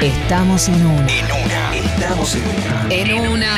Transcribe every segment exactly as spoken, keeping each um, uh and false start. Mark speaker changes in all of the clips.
Speaker 1: Estamos en una.
Speaker 2: En una. Estamos en una.
Speaker 1: En una.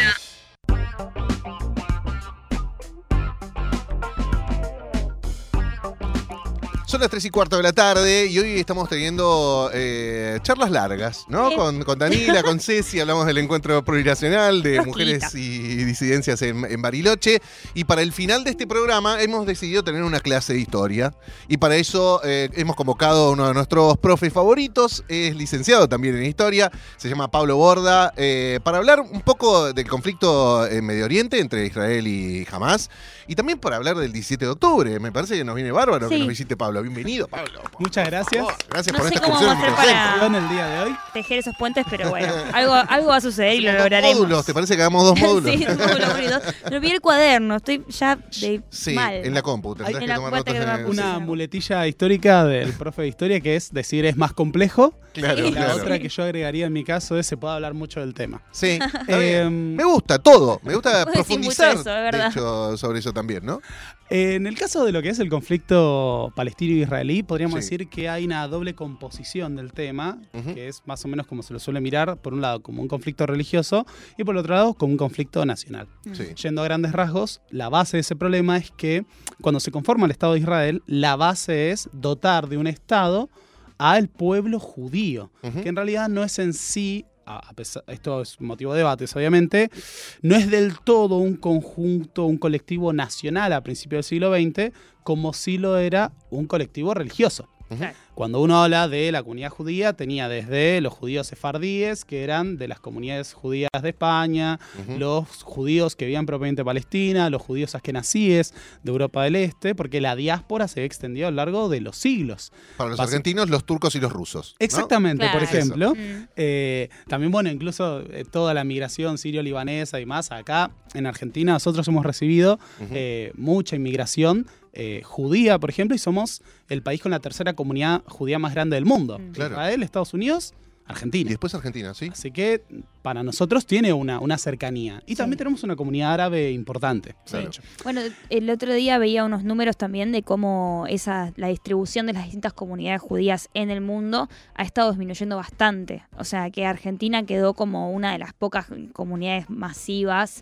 Speaker 3: Son las tres y cuarto de la tarde y hoy estamos teniendo eh, charlas largas, ¿no? Con, con Danila, con Ceci, hablamos del encuentro plurinacional de
Speaker 4: Rosquita.
Speaker 3: mujeres y disidencias en, en Bariloche. Y para el final de este programa hemos decidido tener una clase de historia. Y para eso eh, hemos convocado a uno de nuestros profes favoritos, es licenciado también en historia, se llama Pablo Borda, eh, para hablar un poco del conflicto en Medio Oriente entre Israel y Hamás. Y también para hablar del diecisiete de octubre. Me parece que nos viene bárbaro
Speaker 4: Sí.
Speaker 3: que nos visite Pablo. Bienvenido, Pablo.
Speaker 5: Muchas gracias.
Speaker 3: Oh, gracias
Speaker 4: No
Speaker 3: por
Speaker 4: sé
Speaker 3: esta
Speaker 4: cómo
Speaker 3: excursión.
Speaker 4: vamos a hacer para-
Speaker 5: Perdón el día de hoy.
Speaker 4: tejer esos puentes, pero bueno, algo, algo va a suceder y lo
Speaker 3: Hacemos dos
Speaker 4: lograremos.
Speaker 3: módulos, ¿te parece que hagamos dos módulos?
Speaker 4: Sí, dos módulos unidos. Me olvidé el cuaderno, estoy ya de
Speaker 3: Sí,
Speaker 4: mal.
Speaker 3: en la compu. Tendrás
Speaker 4: En
Speaker 3: que
Speaker 4: la
Speaker 3: tomar
Speaker 4: cuenta
Speaker 3: notas
Speaker 4: que
Speaker 3: en
Speaker 4: me
Speaker 3: el-
Speaker 5: Una
Speaker 4: Sí.
Speaker 5: muletilla histórica del profe de historia que es decir es más complejo.
Speaker 3: Claro,
Speaker 5: Y la
Speaker 3: claro.
Speaker 5: otra que yo agregaría en mi caso es se puede hablar mucho del tema.
Speaker 3: Sí, está
Speaker 5: Eh,
Speaker 3: bien. Me gusta todo. Me gusta
Speaker 4: Vos decís mucho
Speaker 3: profundizar,
Speaker 4: eso, es
Speaker 3: de
Speaker 4: verdad.
Speaker 3: hecho, sobre eso también, ¿no?
Speaker 5: En el caso de lo que es el conflicto palestino-israelí, podríamos
Speaker 3: Sí.
Speaker 5: decir que hay una doble composición del tema,
Speaker 3: Ujú.
Speaker 5: que es más o menos como se lo suele mirar, por un lado como un conflicto religioso y por el otro lado como un conflicto nacional.
Speaker 3: Sí.
Speaker 5: Yendo a grandes rasgos, la base de ese problema es que cuando se conforma el Estado de Israel, la base es dotar de un Estado al pueblo judío,
Speaker 3: Ujú.
Speaker 5: que en realidad no es en sí, a a pesar, esto es motivo de debates obviamente, no es del todo un conjunto, un colectivo nacional a principios del siglo veinte, como sí lo era un colectivo religioso.
Speaker 4: Claro.
Speaker 5: Cuando uno habla de la comunidad judía, tenía desde los judíos sefardíes, que eran de las comunidades judías de España,
Speaker 3: Ujú.
Speaker 5: los judíos que vivían propiamente en Palestina, los judíos askenazíes de Europa del Este, porque la diáspora se extendió a lo largo de los siglos.
Speaker 3: Para los
Speaker 5: Basi-
Speaker 3: argentinos, los turcos y los rusos. ¿no?
Speaker 5: Exactamente, por
Speaker 4: Claro.
Speaker 5: ejemplo.
Speaker 4: Mm.
Speaker 5: Eh, también, bueno, incluso eh, toda la migración sirio-libanesa y más, acá en Argentina nosotros hemos recibido
Speaker 3: Ujú.
Speaker 5: eh, mucha inmigración eh, judía, por ejemplo, y somos el país con la tercera comunidad judía más grande del mundo.
Speaker 4: Mm.
Speaker 3: Claro.
Speaker 5: Israel, Estados Unidos,
Speaker 3: Y
Speaker 5: Argentina.
Speaker 3: después Argentina, ¿sí?
Speaker 5: Así que para nosotros tiene una, una cercanía. Y
Speaker 4: Sí.
Speaker 5: también tenemos una comunidad árabe importante.
Speaker 3: Claro.
Speaker 5: De hecho.
Speaker 4: Bueno, el otro día veía unos números también de cómo esa la distribución de las distintas comunidades judías en el mundo ha estado disminuyendo bastante. O sea, que Argentina quedó como una de las pocas comunidades masivas.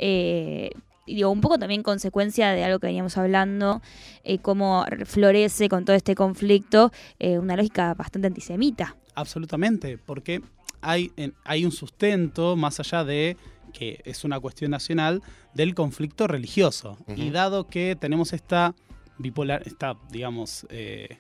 Speaker 4: Eh, y digo, un poco también consecuencia de algo que veníamos hablando, eh, cómo florece con todo este conflicto eh, una lógica bastante antisemita.
Speaker 5: Absolutamente, porque hay, en- hay un sustento más allá de que es una cuestión nacional del conflicto religioso.
Speaker 3: Ujú.
Speaker 5: Y dado que tenemos esta bipolar, esta, digamos, eh,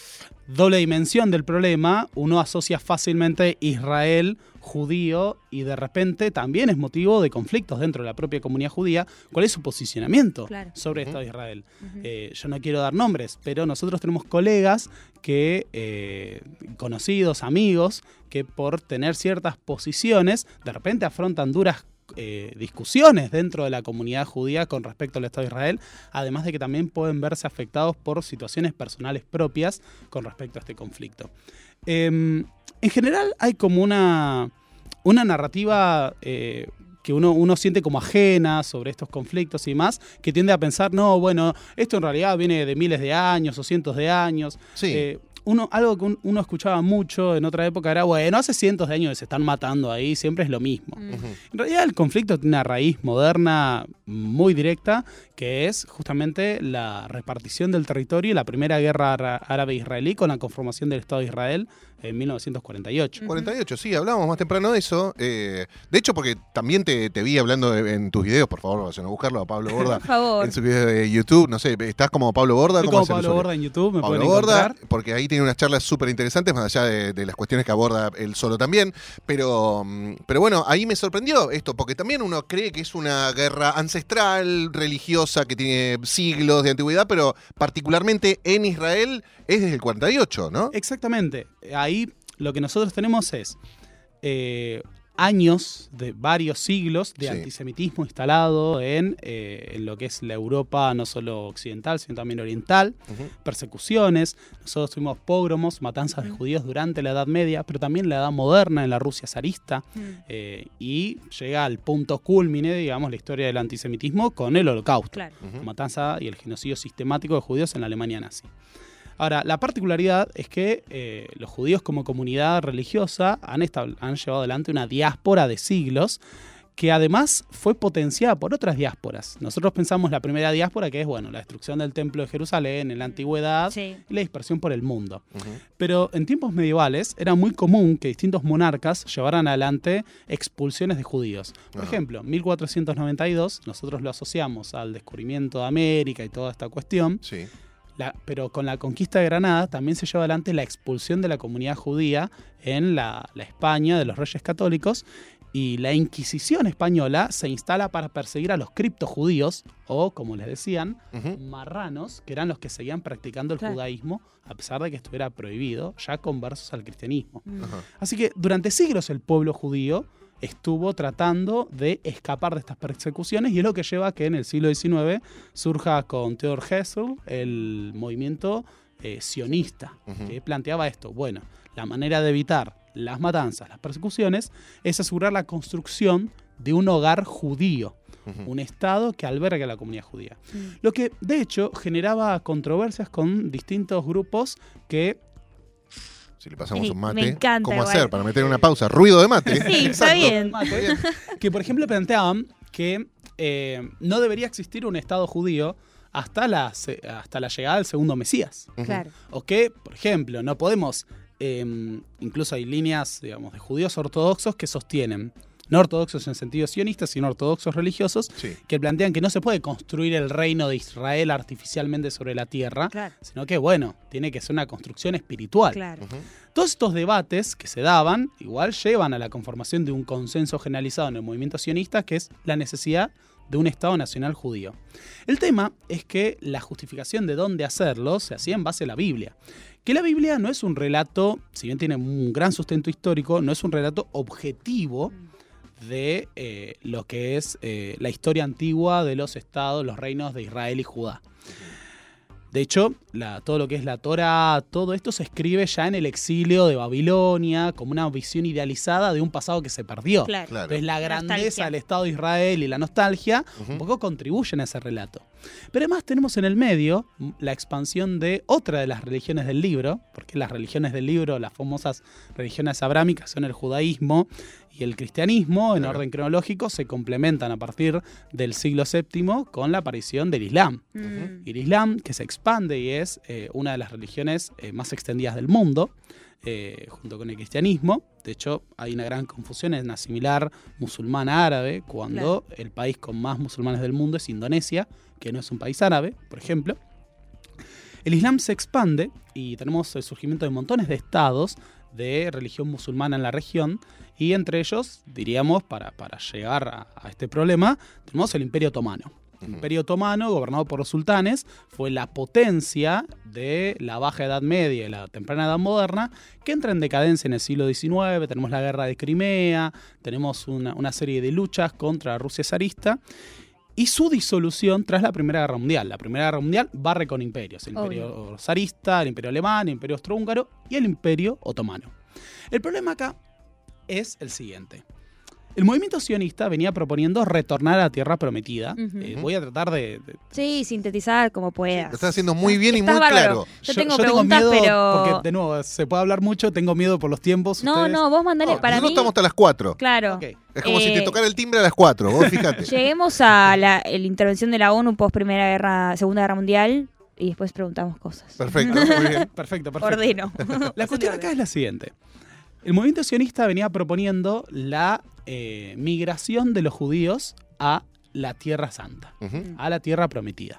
Speaker 5: doble dimensión del problema, uno asocia fácilmente Israel judío y de repente también es motivo de conflictos dentro de la propia comunidad judía. ¿Cuál es su posicionamiento
Speaker 4: Claro.
Speaker 5: sobre el
Speaker 3: Ujú.
Speaker 5: Estado de Israel?
Speaker 4: Ujú.
Speaker 5: Eh, yo no quiero dar nombres, pero nosotros tenemos colegas que, eh, conocidos, amigos, que por tener ciertas posiciones, de repente afrontan duras eh, discusiones dentro de la comunidad judía con respecto al Estado de Israel, además de que también pueden verse afectados por situaciones personales propias con respecto a este conflicto. Eh, en general hay como una, una narrativa eh, que uno, uno siente como ajena sobre estos conflictos y más, que tiende a pensar, no, bueno, esto en realidad viene de miles de años o cientos de años.
Speaker 3: Sí.
Speaker 5: Eh, uno, algo que un- uno escuchaba mucho en otra época era, bueno, hace cientos de años que se están matando ahí, siempre es lo mismo.
Speaker 4: Mm.
Speaker 3: Ujú.
Speaker 5: En realidad el conflicto tiene una raíz moderna muy directa, que es justamente la repartición del territorio y la primera guerra ara- árabe-israelí con la conformación del Estado de Israel en mil novecientos cuarenta y ocho.
Speaker 3: cuarenta y ocho, sí, hablábamos más temprano de eso. eh, de hecho, porque también te, te vi hablando de- en tus videos, por favor, vayan a buscarlo a Pablo Borda
Speaker 4: Por favor.
Speaker 3: en su video de YouTube. No sé, ¿estás como Pablo Borda?
Speaker 5: Estoy
Speaker 3: ¿Cómo
Speaker 5: como
Speaker 3: es el
Speaker 5: Pablo
Speaker 3: usuario?
Speaker 5: Borda en YouTube, me
Speaker 3: Pablo
Speaker 5: pueden
Speaker 3: Borda,
Speaker 5: encontrar.
Speaker 3: porque ahí tiene unas charlas súper interesantes, más allá de, de las cuestiones que aborda él solo también. Pero, mm, pero bueno, ahí me sorprendió esto, porque también uno cree que es una guerra ancestral, religiosa, que tiene siglos de antigüedad, pero particularmente en Israel es desde el cuarenta y ocho, ¿no?
Speaker 5: Exactamente. Ahí lo que nosotros tenemos es eh, años, de varios siglos de
Speaker 3: Sí.
Speaker 5: antisemitismo instalado en, eh, en lo que es la Europa no solo occidental, sino también oriental,
Speaker 3: Ujú.
Speaker 5: persecuciones. Nosotros tuvimos pogromos, matanzas de judíos durante la Edad Media, pero también la Edad Moderna en la Rusia zarista.
Speaker 4: Mm.
Speaker 5: eh, y llega al punto culmine, digamos, la historia del antisemitismo con el Holocausto.
Speaker 4: Claro.
Speaker 3: Ujú.
Speaker 5: La matanza y el genocidio sistemático de judíos en la Alemania nazi. Ahora, la particularidad es que eh, los judíos como comunidad religiosa han, estab- han llevado adelante una diáspora de siglos que además fue potenciada por otras diásporas. Nosotros pensamos la primera diáspora, que es bueno, la destrucción del templo de Jerusalén en la antigüedad
Speaker 4: Sí.
Speaker 5: y la dispersión por el mundo.
Speaker 3: Ujú.
Speaker 5: Pero en tiempos medievales era muy común que distintos monarcas llevaran adelante expulsiones de judíos. Por
Speaker 3: Ajá.
Speaker 5: ejemplo, mil cuatrocientos noventa y dos, nosotros lo asociamos al descubrimiento de América y toda esta cuestión,
Speaker 3: Sí.
Speaker 5: la- pero con la conquista de Granada también se lleva adelante la expulsión de la comunidad judía en la, la España de los Reyes Católicos, y la Inquisición española se instala para perseguir a los criptojudíos, o como les decían,
Speaker 3: Ujú.
Speaker 5: marranos, que eran los que seguían practicando el
Speaker 4: Claro.
Speaker 5: judaísmo, a pesar de que estuviera prohibido, ya conversos al cristianismo.
Speaker 4: Mm.
Speaker 3: Ajá.
Speaker 5: Así que durante siglos el pueblo judío estuvo tratando de escapar de estas persecuciones, y es lo que lleva a que en el siglo diecinueve surja con Theodor Herzl el movimiento eh, sionista,
Speaker 3: Ujú.
Speaker 5: que planteaba esto. Bueno, la manera de evitar las matanzas, las persecuciones, es asegurar la construcción de un hogar judío,
Speaker 3: Ujú.
Speaker 5: un Estado que albergue a la comunidad judía.
Speaker 4: Mm.
Speaker 5: Lo que, de hecho, generaba controversias con distintos grupos que
Speaker 3: Si le pasamos
Speaker 4: Sí,
Speaker 3: un mate,
Speaker 4: me encanta
Speaker 3: ¿cómo
Speaker 4: igual.
Speaker 3: hacer para meter una pausa? Ruido de mate.
Speaker 4: Sí, está bien.
Speaker 5: Mate, que por ejemplo planteaban que eh, no debería existir un Estado judío hasta la, se- hasta la llegada del segundo Mesías.
Speaker 3: Ujú.
Speaker 4: Claro.
Speaker 5: O que, por ejemplo, no podemos, eh, incluso hay líneas, digamos, de judíos ortodoxos que sostienen, no ortodoxos en sentido sionista, sino ortodoxos religiosos,
Speaker 3: Sí.
Speaker 5: que plantean que no se puede construir el reino de Israel artificialmente sobre la tierra,
Speaker 4: Claro.
Speaker 5: sino que, bueno, tiene que ser una construcción espiritual.
Speaker 4: Claro.
Speaker 3: Ujú.
Speaker 5: Todos estos debates que se daban igual llevan a la conformación de un consenso generalizado en el movimiento sionista, que es la necesidad de un Estado nacional judío. El tema es que la justificación de dónde hacerlo se hacía en base a la Biblia. Que la Biblia no es un relato, si bien tiene un gran sustento histórico, no es un relato objetivo de eh, lo que es eh, la historia antigua de los estados, los reinos de Israel y Judá. De hecho, la- todo lo que es la Torá, todo esto se escribe ya en el exilio de Babilonia, como una visión idealizada de un pasado que se perdió.
Speaker 4: Claro.
Speaker 3: Claro.
Speaker 5: Entonces la grandeza
Speaker 4: Nostalgia.
Speaker 5: del Estado de Israel y la nostalgia
Speaker 3: Ujú.
Speaker 5: un poco contribuyen a ese relato. Pero además tenemos en el medio m, la expansión de otra de las religiones del libro, porque las religiones del libro, las famosas religiones abrámicas, son el judaísmo y el cristianismo, en
Speaker 3: Claro.
Speaker 5: orden cronológico, se complementan a partir del siglo séptimo con la aparición del Islam.
Speaker 4: Mm.
Speaker 5: Y el Islam, que se expande y es eh, una de las religiones eh, más extendidas del mundo, eh, junto con el cristianismo. De hecho, hay una gran confusión en asimilar musulmán a árabe, cuando el país con más musulmanes del mundo es Indonesia, que no es un país árabe, por ejemplo. El Islam se expande y tenemos el surgimiento de montones de estados de religión musulmana en la región, y entre ellos, diríamos, para, para llegar a, a este problema, tenemos el Imperio Otomano. El
Speaker 3: Ujú.
Speaker 5: Imperio Otomano, gobernado por los sultanes, fue la potencia de la Baja Edad Media y la Temprana Edad Moderna, que entra en decadencia en el siglo diecinueve. Tenemos la Guerra de Crimea, tenemos una, una serie de luchas contra Rusia zarista, y su disolución tras la Primera Guerra Mundial. La Primera Guerra Mundial barre con imperios: el Imperio zarista, el Imperio Alemán, el Imperio Austrohúngaro y el Imperio Otomano. El problema acá es el siguiente. El movimiento sionista venía proponiendo retornar a la Tierra Prometida.
Speaker 4: Ujú.
Speaker 5: Eh, voy a tratar de... de-
Speaker 4: Sí, sintetizar como puedas.
Speaker 3: Lo estás haciendo muy bien y
Speaker 4: Estás
Speaker 3: muy
Speaker 4: bárbaro.
Speaker 3: claro.
Speaker 4: Yo, tengo
Speaker 5: yo
Speaker 4: preguntas,
Speaker 5: miedo,
Speaker 4: pero...
Speaker 5: Porque, de nuevo, se puede hablar mucho, tengo miedo por los tiempos.
Speaker 4: No,
Speaker 5: ustedes-
Speaker 4: no, vos mandale.
Speaker 3: No,
Speaker 4: para
Speaker 3: nosotros
Speaker 4: mí,
Speaker 3: estamos hasta las cuatro.
Speaker 4: claro.
Speaker 5: Ok.
Speaker 3: Es como si te
Speaker 4: Eh,
Speaker 3: tocara el timbre a las cuatro, vos fíjate.
Speaker 4: Lleguemos a la, la intervención de la ONU post Primera Guerra, Segunda Guerra Mundial, y después preguntamos cosas.
Speaker 3: Perfecto, muy bien.
Speaker 5: Perfecto, perfecto.
Speaker 4: Ordeno.
Speaker 5: La cuestión acá es la siguiente. El movimiento sionista venía proponiendo la eh, migración de los judíos a la Tierra Santa,
Speaker 3: Ujú.
Speaker 5: a la Tierra Prometida.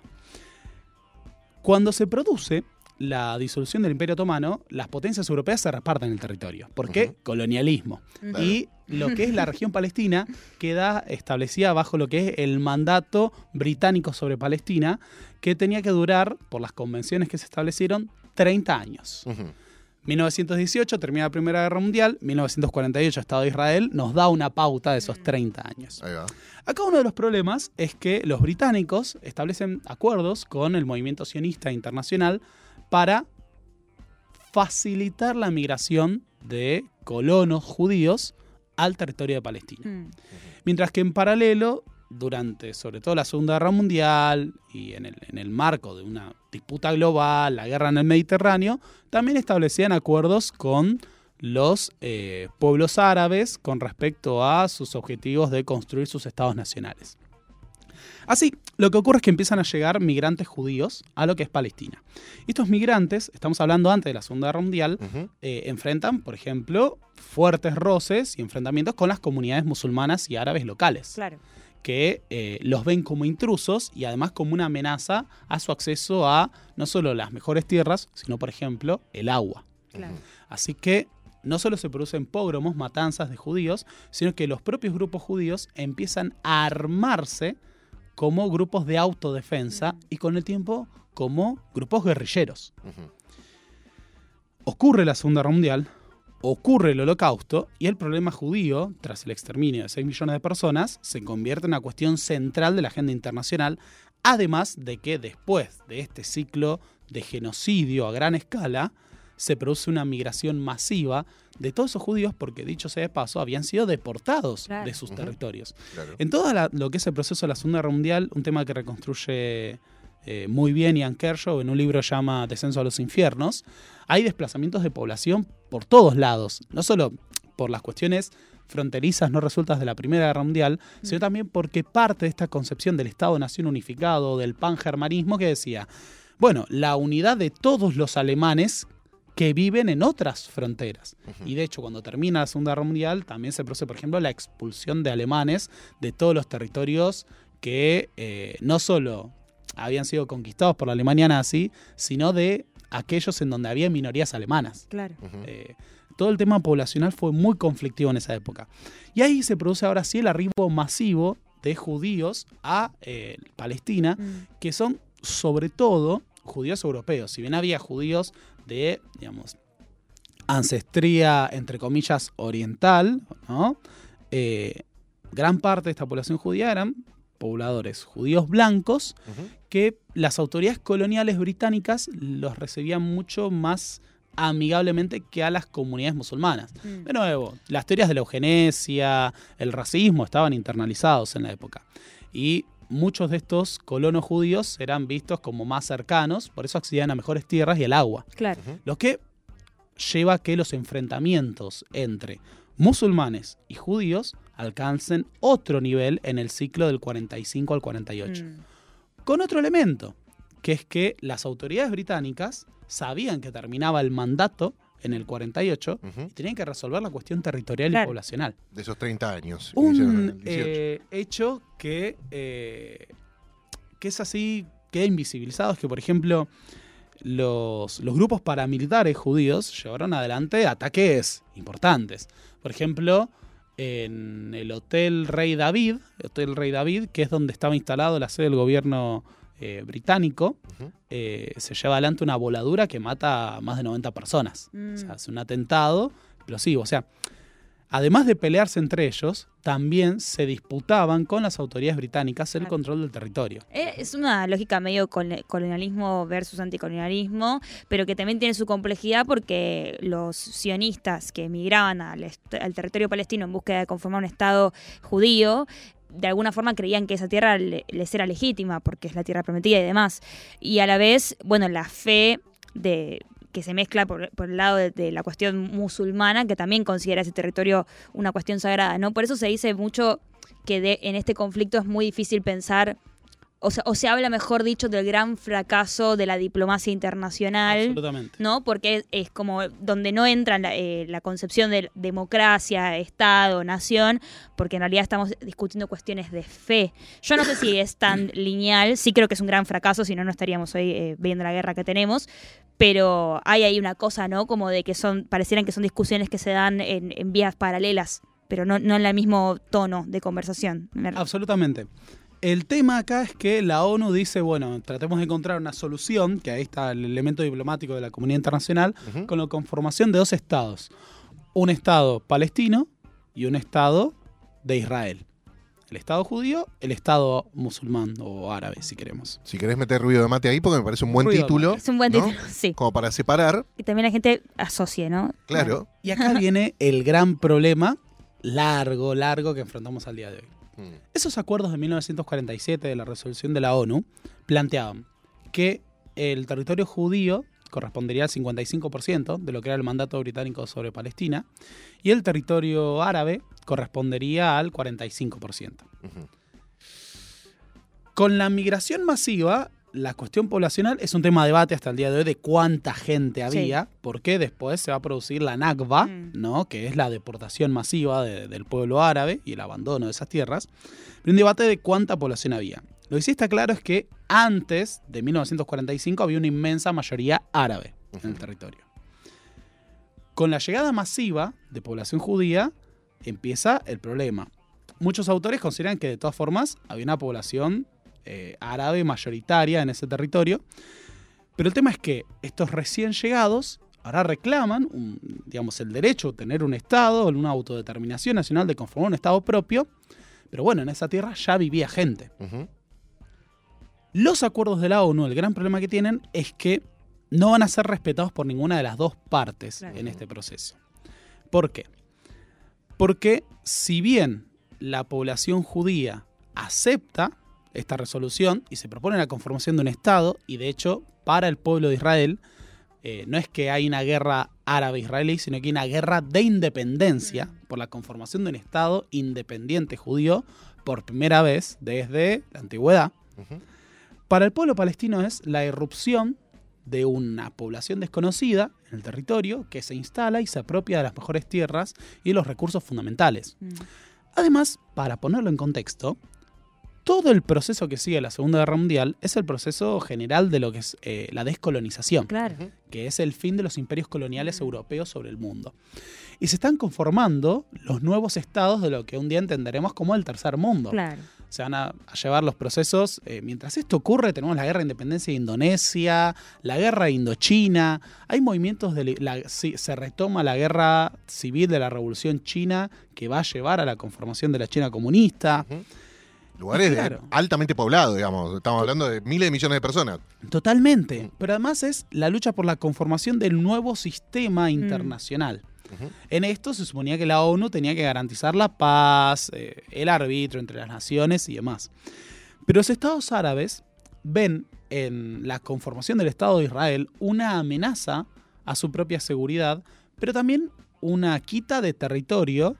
Speaker 5: Cuando se produce la disolución del Imperio Otomano, las potencias europeas se reparten el territorio. ¿Por qué?
Speaker 3: Ujú.
Speaker 5: Colonialismo.
Speaker 4: Ujú.
Speaker 5: Y lo que es la región palestina queda establecida bajo lo que es el mandato británico sobre Palestina, que tenía que durar, por las convenciones que se establecieron, treinta años.
Speaker 3: Ujú.
Speaker 5: mil novecientos dieciocho termina la Primera Guerra Mundial, mil novecientos cuarenta y ocho Estado de Israel, nos da una pauta de esos treinta años.
Speaker 3: Ahí va.
Speaker 5: Acá uno de los problemas es que los británicos establecen acuerdos con el movimiento sionista internacional para facilitar la migración de colonos judíos al territorio de Palestina.
Speaker 4: Mm.
Speaker 5: Mientras que en paralelo durante, sobre todo, la Segunda Guerra Mundial y en el, en el marco de una disputa global, la guerra en el Mediterráneo, también establecían acuerdos con los eh, pueblos árabes con respecto a sus objetivos de construir sus estados nacionales. Así, lo que ocurre es que empiezan a llegar migrantes judíos a lo que es Palestina. Y estos migrantes, estamos hablando antes de la Segunda Guerra Mundial, uh-huh. eh, enfrentan, por ejemplo, fuertes roces y enfrentamientos con las comunidades musulmanas y árabes locales.
Speaker 4: Claro.
Speaker 5: Que eh, los ven como intrusos y además como una amenaza a su acceso a no solo las mejores tierras, sino, por ejemplo, el agua.
Speaker 4: Claro.
Speaker 5: Así que no solo se producen pogromos, matanzas de judíos, sino que los propios grupos judíos empiezan a armarse como grupos de autodefensa y con el tiempo como grupos guerrilleros. Uh-huh. Ocurre la Segunda Guerra Mundial, ocurre el Holocausto y el problema judío, tras el exterminio de seis millones de personas, se convierte en una cuestión central de la agenda internacional, además de que después de este ciclo de genocidio a gran escala, se produce una migración masiva de todos esos judíos porque, dicho sea de paso, habían sido deportados claro. de sus uh-huh. territorios. Claro. En todo la, lo que es el proceso de la Segunda Guerra Mundial, un tema que reconstruye eh, muy bien Ian Kershaw en un libro que se llama Descenso a los Infiernos, hay desplazamientos de población por todos lados, no solo por las cuestiones fronterizas no resueltas de la Primera Guerra Mundial, uh-huh. sino también porque parte de esta concepción del Estado-Nación unificado, del pangermanismo, que decía, bueno, la unidad de todos los alemanes que viven en otras fronteras. Uh-huh. Y de hecho, cuando termina la Segunda Guerra Mundial, también se produce, por ejemplo, la expulsión de alemanes de todos los territorios que eh, no solo habían sido conquistados por la Alemania nazi, sino de aquellos en donde había minorías alemanas.
Speaker 4: Claro.
Speaker 5: Uh-huh. Eh, todo el tema poblacional fue muy conflictivo en esa época. Y ahí se produce ahora sí el arribo masivo de judíos a eh, Palestina, uh-huh. que son sobre todo judíos europeos. Si bien había judíos de, digamos, ancestría, entre comillas, oriental, ¿no? Eh, gran parte de esta población judía eran pobladores judíos blancos, uh-huh. que las autoridades coloniales británicas los recibían mucho más amigablemente que a las comunidades musulmanas. Mm. De nuevo, las teorías de la eugenesia, el racismo estaban internalizados en la época. Y muchos de estos colonos judíos eran vistos como más cercanos, por eso accedían a mejores tierras y al agua.
Speaker 4: Claro.
Speaker 5: Uh-huh. Lo que lleva a que los enfrentamientos entre musulmanes y judíos alcancen otro nivel en el ciclo del cuarenta y cinco al cuarenta y ocho. Mm. Con otro elemento, que es que las autoridades británicas sabían que terminaba el mandato en el cuarenta y ocho uh-huh. y tenían que resolver la cuestión territorial claro. y poblacional.
Speaker 3: De esos treinta años.
Speaker 5: Un eh, hecho que, eh, que es así, queda invisibilizado, es que, por ejemplo, los, los grupos paramilitares judíos llevaron adelante ataques importantes. Por ejemplo, en el Hotel Rey David, Hotel Rey David, que es donde estaba instalado la sede del gobierno eh, británico, uh-huh. eh, se lleva adelante una voladura que mata a más de noventa personas. Mm. O sea, es un atentado explosivo. O sea, además de pelearse entre ellos, también se disputaban con las autoridades británicas el control del territorio.
Speaker 4: Es una lógica medio colonialismo versus anticolonialismo, pero que también tiene su complejidad porque los sionistas que emigraban al, est- al territorio palestino en búsqueda de conformar un Estado judío, de alguna forma creían que esa tierra le- les era legítima porque es la tierra prometida y demás. Y a la vez, bueno, la fe de... que se mezcla por, por el lado de, de la cuestión musulmana, que también considera ese territorio una cuestión sagrada, ¿no? Por eso se dice mucho que de, en este conflicto es muy difícil pensar, o, sea, o se habla, mejor dicho, del gran fracaso de la diplomacia internacional.
Speaker 5: Absolutamente.
Speaker 4: ¿No? Porque es, es como donde no entra la, eh, la concepción de democracia, Estado, nación, porque en realidad estamos discutiendo cuestiones de fe. Yo no sé si es tan lineal, sí creo que es un gran fracaso, si no, no estaríamos hoy eh, viendo la guerra que tenemos. Pero hay ahí una cosa, ¿no? Como de que son, parecieran que son discusiones que se dan en, en vías paralelas, pero no, no en el mismo tono de conversación.
Speaker 5: Absolutamente. El tema acá es que la ONU dice, bueno, tratemos de encontrar una solución, que ahí está el elemento diplomático de la comunidad internacional, uh-huh. con la conformación de dos estados. Un estado palestino y un estado de Israel. El Estado judío, el Estado musulmán o árabe, si queremos.
Speaker 3: Si querés meter ruido de mate ahí, porque me parece un buen
Speaker 5: Ruido
Speaker 3: título.
Speaker 4: Es un buen
Speaker 3: ¿no?
Speaker 4: título, sí.
Speaker 3: Como para separar.
Speaker 4: Y también la gente asocie, ¿no?
Speaker 3: Claro.
Speaker 5: Y acá viene el gran problema largo, largo que enfrentamos al día de hoy.
Speaker 3: Mm.
Speaker 5: Esos acuerdos de mil novecientos cuarenta y siete de la resolución de la ONU planteaban que el territorio judío correspondería al cincuenta y cinco por ciento de lo que era el mandato británico sobre Palestina y el territorio árabe correspondería al cuarenta y cinco por ciento.
Speaker 3: Ujú.
Speaker 5: Con la migración masiva, la cuestión poblacional es un tema de debate hasta el día de hoy de cuánta gente había,
Speaker 4: Sí.
Speaker 5: porque después se va a producir la Nakba,
Speaker 4: Mm.
Speaker 5: ¿no? Que es la deportación masiva de- del pueblo árabe y el abandono de esas tierras. Pero un debate de cuánta población había. Lo que sí está claro es que antes de mil novecientos cuarenta y cinco había una inmensa mayoría árabe en el territorio. Con la llegada masiva de población judía empieza el problema. Muchos autores consideran que de todas formas había una población eh, árabe mayoritaria en ese territorio, pero el tema es que estos recién llegados ahora reclaman un, digamos, el derecho a tener un Estado, una autodeterminación nacional de conformar un Estado propio, pero bueno, en esa tierra ya vivía gente.
Speaker 3: Ujú.
Speaker 5: Los acuerdos de la ONU, el gran problema que tienen es que no van a ser respetados por ninguna de las dos partes
Speaker 4: Claro.
Speaker 5: en este proceso. ¿Por qué? Porque si bien la población judía acepta esta resolución y se propone la conformación de un Estado, y de hecho para el pueblo de Israel eh, no es que hay una guerra árabe-israelí, sino que hay una guerra de independencia por la conformación de un Estado independiente judío por primera vez desde la antigüedad.
Speaker 3: Ujú.
Speaker 5: Para el pueblo palestino es la irrupción de una población desconocida en el territorio que se instala y se apropia de las mejores tierras y de los recursos fundamentales.
Speaker 4: Mm.
Speaker 5: Además, para ponerlo en contexto, todo el proceso que sigue la Segunda Guerra Mundial es el proceso general de lo que es eh, la descolonización,
Speaker 4: Claro.
Speaker 3: Ujú.
Speaker 5: que es el fin de los imperios coloniales europeos sobre el mundo. Y se están conformando los nuevos estados de lo que un día entenderemos como el tercer mundo.
Speaker 4: Claro.
Speaker 5: Se van a, a llevar los procesos. Eh, mientras esto ocurre, tenemos la guerra de independencia de Indonesia, la guerra de Indochina. Hay movimientos de la, sí, se retoma la guerra civil de la Revolución China que va a llevar a la conformación de la China comunista.
Speaker 3: Ujú. Lugares de-
Speaker 5: Claro.
Speaker 3: altamente poblados, digamos. Estamos hablando de miles de millones de personas.
Speaker 5: Totalmente. Pero además es la lucha por la conformación del nuevo sistema internacional.
Speaker 3: Ujú.
Speaker 5: En esto se suponía que la ONU tenía que garantizar la paz, eh, el arbitrio entre las naciones y demás. Pero los estados árabes ven en la conformación del Estado de Israel una amenaza a su propia seguridad, pero también una quita de territorio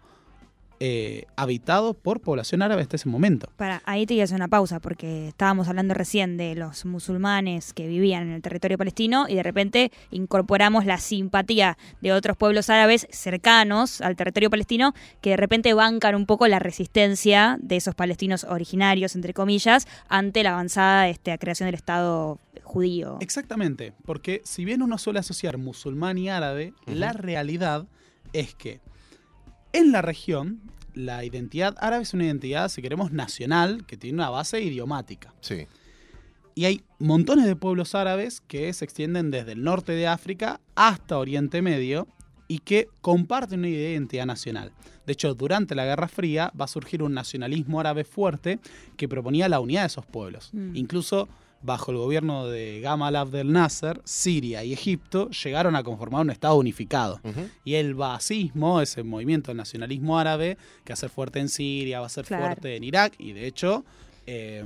Speaker 5: eh, habitado por población árabe hasta ese momento.
Speaker 4: Para, ahí te voy a hacer una pausa, porque estábamos hablando recién de los musulmanes que vivían en el territorio palestino y de repente incorporamos la simpatía de otros pueblos árabes cercanos al territorio palestino que de repente bancan un poco la resistencia de esos palestinos originarios, entre comillas, ante la avanzada este, creación del Estado judío.
Speaker 5: Exactamente, porque si bien uno suele asociar musulmán y árabe,
Speaker 3: Ujú.
Speaker 5: la realidad es que en la región la identidad árabe es una identidad, si queremos, nacional, que tiene una base idiomática.
Speaker 3: Sí.
Speaker 5: Y hay montones de pueblos árabes que se extienden desde el norte de África hasta Oriente Medio y que comparten una identidad nacional. De hecho, durante la Guerra Fría va a surgir un nacionalismo árabe fuerte que proponía la unidad de esos pueblos.
Speaker 4: Mm.
Speaker 5: Incluso bajo el gobierno de Gamal Abdel Nasser, Siria y Egipto llegaron a conformar un Estado unificado.
Speaker 3: Ujú.
Speaker 5: Y el baasismo, ese movimiento del nacionalismo árabe, que va a ser fuerte en Siria, va a ser
Speaker 4: Claro.
Speaker 5: fuerte en Irak, y de hecho, eh,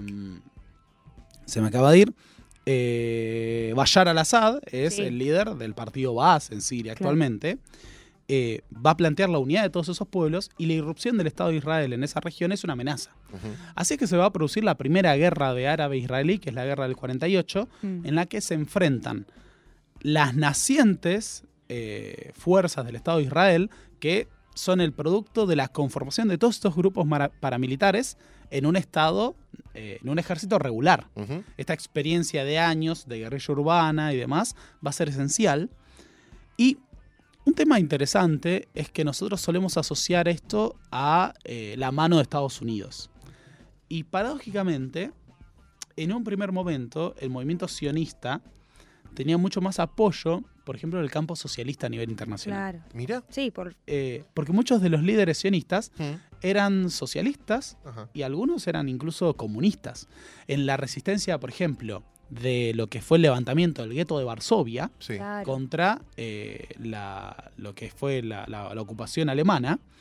Speaker 5: se me acaba de ir, eh, Bashar al-Assad es
Speaker 4: Sí.
Speaker 5: el líder del partido Baas en Siria
Speaker 4: Claro.
Speaker 5: actualmente, eh, va a plantear la unidad de todos esos pueblos y la irrupción del Estado de Israel en esa región es una amenaza.
Speaker 3: Ujú.
Speaker 5: Así es que se va a producir la primera guerra de árabe-israelí, que es la guerra del cuarenta y ocho,
Speaker 4: Mm.
Speaker 5: en la que se enfrentan las nacientes eh, fuerzas del Estado de Israel, que son el producto de la conformación de todos estos grupos mara- paramilitares en un Estado, eh, en un ejército regular.
Speaker 3: Ujú.
Speaker 5: Esta experiencia de años de guerrilla urbana y demás va a ser esencial. Y un tema interesante es que nosotros solemos asociar esto a eh, la mano de Estados Unidos. Y paradójicamente, en un primer momento, el movimiento sionista tenía mucho más apoyo, por ejemplo, del campo socialista a nivel internacional.
Speaker 4: Claro.
Speaker 3: Mira.
Speaker 4: Sí, por
Speaker 5: Eh, porque muchos de los líderes sionistas
Speaker 3: Ujú.
Speaker 5: eran socialistas
Speaker 3: Ajá.
Speaker 5: y algunos eran incluso comunistas. En la resistencia, por ejemplo, de lo que fue el levantamiento del gueto de Varsovia
Speaker 3: Sí.
Speaker 4: claro.
Speaker 5: contra eh, la, lo que fue la, la- la ocupación alemana,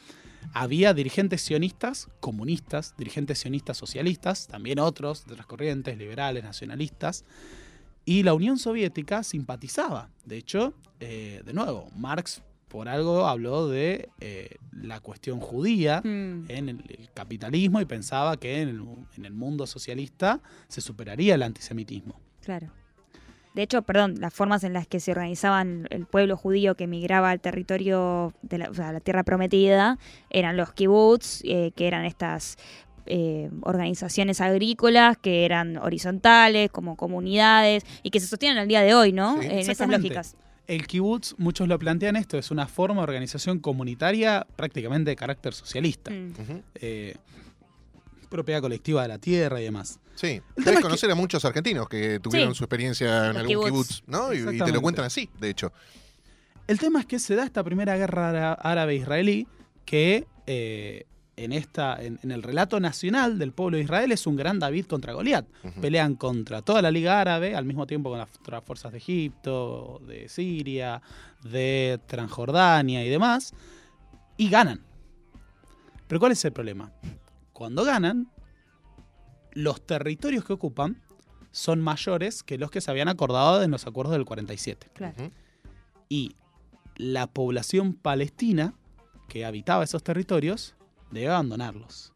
Speaker 5: había dirigentes sionistas, comunistas, dirigentes sionistas socialistas, también otros de otras corrientes, liberales, nacionalistas, y la Unión Soviética simpatizaba. De hecho, eh, de nuevo, Marx por algo habló de eh, la cuestión judía
Speaker 4: Mm.
Speaker 5: en el, el capitalismo y pensaba que en el, en el mundo socialista se superaría el antisemitismo.
Speaker 4: Claro. De hecho, perdón, las formas en las que se organizaban el pueblo judío que migraba al territorio de la, o sea, la tierra prometida eran los kibbutz, eh, que eran estas eh, organizaciones agrícolas que eran horizontales, como comunidades, y que se sostienen al día de hoy, ¿no?
Speaker 3: Sí,
Speaker 4: en esas
Speaker 5: exactamente.
Speaker 4: lógicas.
Speaker 5: El kibutz, muchos lo plantean esto, es una forma de organización comunitaria prácticamente de carácter socialista.
Speaker 4: Mm.
Speaker 3: Ujú.
Speaker 5: Eh, propiedad colectiva de la tierra y demás.
Speaker 3: Sí,
Speaker 5: El tema
Speaker 3: debes
Speaker 5: es
Speaker 3: conocer a muchos argentinos que tuvieron
Speaker 4: Sí.
Speaker 3: su experiencia en
Speaker 4: Los
Speaker 3: algún
Speaker 4: kibutz.
Speaker 3: kibutz, ¿no? Y, y te lo
Speaker 5: Exactamente.
Speaker 3: cuentan así, de hecho.
Speaker 5: El tema es que se da esta primera guerra ára- árabe-israelí que eh, en, esta, en, en el relato nacional del pueblo de Israel es un gran David contra Goliat.
Speaker 3: Ujú.
Speaker 5: Pelean contra toda la Liga Árabe, al mismo tiempo con las otras fuerzas de Egipto, de Siria, de Transjordania y demás, y ganan. Pero ¿cuál es el problema? Cuando ganan, los territorios que ocupan son mayores que los que se habían acordado en los acuerdos del cuarenta y siete.
Speaker 4: Claro.
Speaker 3: Ujú.
Speaker 5: Y la población palestina que habitaba esos territorios debe abandonarlos.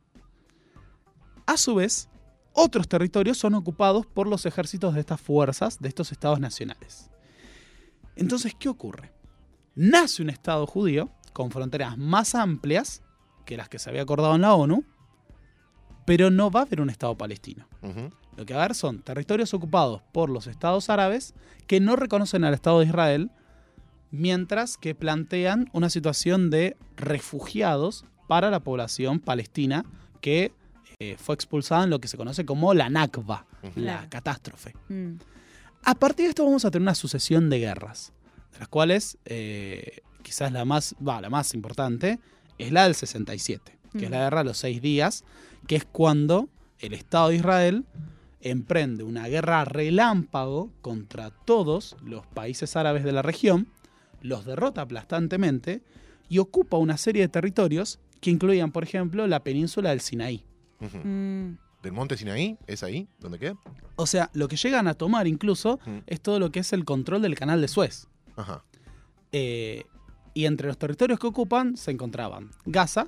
Speaker 5: A su vez, otros territorios son ocupados por los ejércitos de estas fuerzas, de estos estados nacionales. Entonces, ¿qué ocurre? Nace un estado judío con fronteras más amplias que las que se había acordado en la ONU, pero no va a haber un estado palestino.
Speaker 3: Ujú.
Speaker 5: Lo que va a haber son territorios ocupados por los estados árabes que no reconocen al Estado de Israel, mientras que plantean una situación de refugiados para la población palestina que eh, fue expulsada en lo que se conoce como la Nakba,
Speaker 3: Ujú.
Speaker 5: la
Speaker 4: Claro.
Speaker 5: catástrofe.
Speaker 4: Mm.
Speaker 5: A partir de esto vamos a tener una sucesión de guerras, de las cuales eh, quizás la más, va, la más importante es la del sesenta y siete, que
Speaker 4: Mm.
Speaker 5: es la guerra de los seis días, que es cuando el Estado de Israel emprende una guerra relámpago contra todos los países árabes de la región, los derrota aplastantemente y ocupa una serie de territorios que incluían, por ejemplo, la península del Sinaí.
Speaker 3: Ujú.
Speaker 4: Mm.
Speaker 3: ¿Del monte Sinaí? ¿Es ahí? ¿Dónde queda?
Speaker 5: O sea, lo que llegan a tomar incluso
Speaker 3: Mm.
Speaker 5: es todo lo que es el control del canal de Suez.
Speaker 3: Ajá.
Speaker 5: Eh, y entre los territorios que ocupan se encontraban Gaza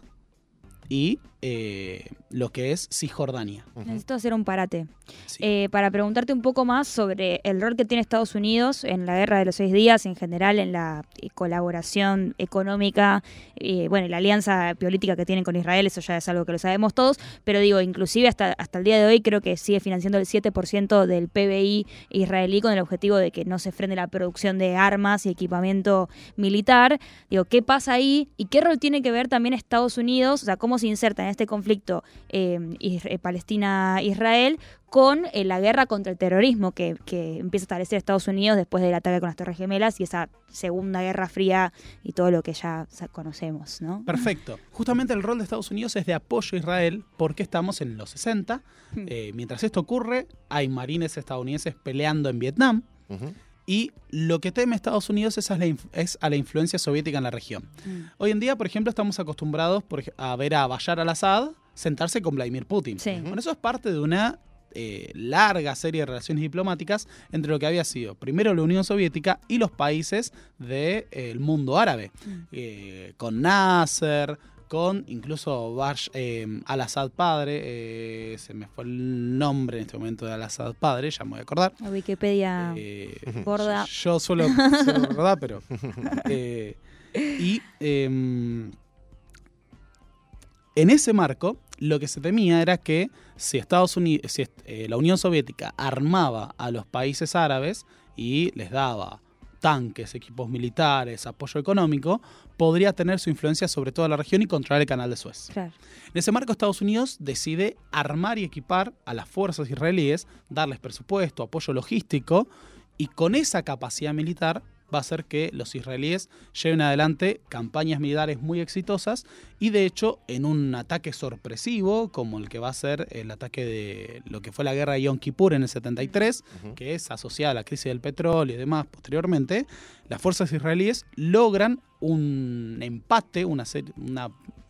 Speaker 5: y eh, lo que es Cisjordania.
Speaker 3: Ujú.
Speaker 4: Necesito hacer un parate.
Speaker 5: Sí.
Speaker 4: Eh, para preguntarte un poco más sobre el rol que tiene Estados Unidos en la Guerra de los Seis Días, en general en la eh, colaboración económica, eh, bueno, y la alianza política que tienen con Israel, eso ya es algo que lo sabemos todos, pero digo, inclusive hasta, hasta el día de hoy creo que sigue financiando el siete por ciento del P B I israelí con el objetivo de que no se frene la producción de armas y equipamiento militar. Digo, ¿qué pasa ahí? ¿Y qué rol tiene que ver también Estados Unidos? O sea, ¿cómo se inserta en este conflicto eh, is- Palestina-Israel con eh, la guerra contra el terrorismo que, que empieza a establecer Estados Unidos después del ataque con las Torres Gemelas y esa segunda guerra fría y todo lo que ya sa- conocemos, ¿no?
Speaker 5: Perfecto. Justamente el rol de Estados Unidos es de apoyo a Israel porque estamos en los sesenta.
Speaker 4: Hmm.
Speaker 5: Eh, mientras esto ocurre, hay marines estadounidenses peleando en Vietnam.
Speaker 3: Ujú.
Speaker 5: Y lo que teme Estados Unidos es a la, inf- es a la influencia soviética en la región.
Speaker 4: Mm.
Speaker 5: Hoy en día, por ejemplo, estamos acostumbrados por ej- a ver a Bashar al-Assad sentarse con Vladimir Putin.
Speaker 4: Sí.
Speaker 5: Bueno, eso es parte de una eh, larga serie de relaciones diplomáticas entre lo que había sido primero la Unión Soviética y los países del mundo árabe.
Speaker 4: Mm.
Speaker 5: Eh, con Nasser, con incluso Bash, eh, al-Assad padre, eh, se me fue el nombre en este momento de al-Assad padre, ya me voy a acordar.
Speaker 4: La Wikipedia
Speaker 5: Eh,
Speaker 4: gorda.
Speaker 5: yo suelo, suelo recordar, pero. eh, y eh, en ese marco, lo que se temía era que si Estados Unidos, si eh, la Unión Soviética armaba a los países árabes y les daba tanques, equipos militares, apoyo económico, podría tener su influencia sobre toda la región y controlar el canal de Suez.
Speaker 4: Claro.
Speaker 5: En ese marco, Estados Unidos decide armar y equipar a las fuerzas israelíes, darles presupuesto, apoyo logístico, y con esa capacidad militar va a hacer que los israelíes lleven adelante campañas militares muy exitosas y, de hecho, en un ataque sorpresivo, como el que va a ser el ataque de lo que fue la guerra de Yom Kippur en el setenta y tres,
Speaker 3: Ujú.
Speaker 5: que es asociada a la crisis del petróleo y demás posteriormente, las fuerzas israelíes logran un empate, una, serie- una,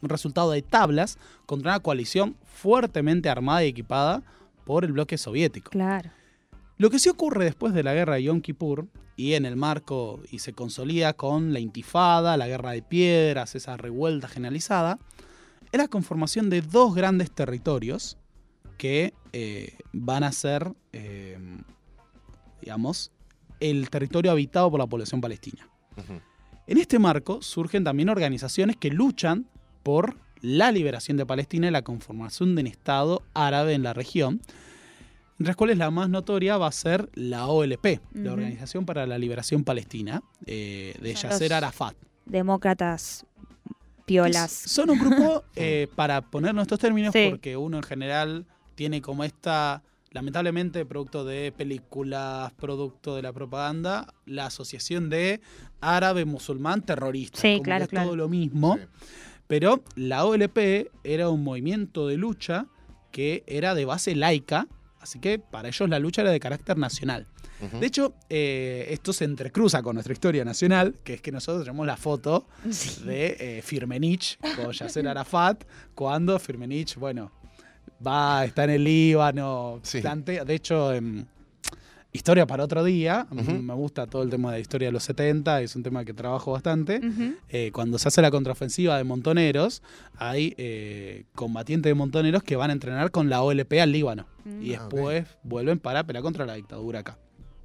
Speaker 5: un resultado de tablas contra una coalición fuertemente armada y equipada por el bloque soviético.
Speaker 4: Claro.
Speaker 5: Lo que sí ocurre después de la guerra de Yom Kippur y en el marco y se consolida con la intifada, la guerra de piedras, esa revuelta generalizada, es la conformación de dos grandes territorios que eh, van a ser, eh, digamos, el territorio habitado por la población palestina.
Speaker 3: Ujú.
Speaker 5: En este marco surgen también organizaciones que luchan por la liberación de Palestina y la conformación de un Estado árabe en la región, entre las cuales la más notoria va a ser la O L P, uh-huh. la Organización para la Liberación Palestina, eh, de
Speaker 4: Son
Speaker 5: Yasser
Speaker 4: los
Speaker 5: Arafat.
Speaker 4: Demócratas piolas.
Speaker 5: Es- son un grupo, eh, para poner nuestros términos,
Speaker 4: Sí.
Speaker 5: porque uno en general tiene como esta, lamentablemente, producto de películas, producto de la propaganda, la asociación de árabe, musulmán, terrorista.
Speaker 4: Sí,
Speaker 5: como
Speaker 4: claro,
Speaker 5: que es
Speaker 4: claro.
Speaker 5: todo lo mismo.
Speaker 3: Sí.
Speaker 5: Pero la O L P era un movimiento de lucha que era de base laica, así que para ellos la lucha era de carácter nacional.
Speaker 3: Ujú.
Speaker 5: De hecho, eh, esto se entrecruza con nuestra historia nacional, que es que nosotros tenemos la foto
Speaker 4: Sí.
Speaker 5: de eh, Firmenich con Yasser Arafat, cuando Firmenich, bueno, va, está en el Líbano,
Speaker 3: Sí.
Speaker 5: plantea, de hecho, em, historia para otro día, a mí
Speaker 3: Ujú.
Speaker 5: me gusta todo el tema de la historia de los setenta, es un tema que trabajo bastante.
Speaker 4: Ujú.
Speaker 5: Eh, cuando se hace la contraofensiva de montoneros, hay eh, combatientes de montoneros que van a entrenar con la O L P al Líbano
Speaker 4: Mm.
Speaker 5: y
Speaker 3: Ah,
Speaker 5: después vuelven para pelear contra la dictadura acá.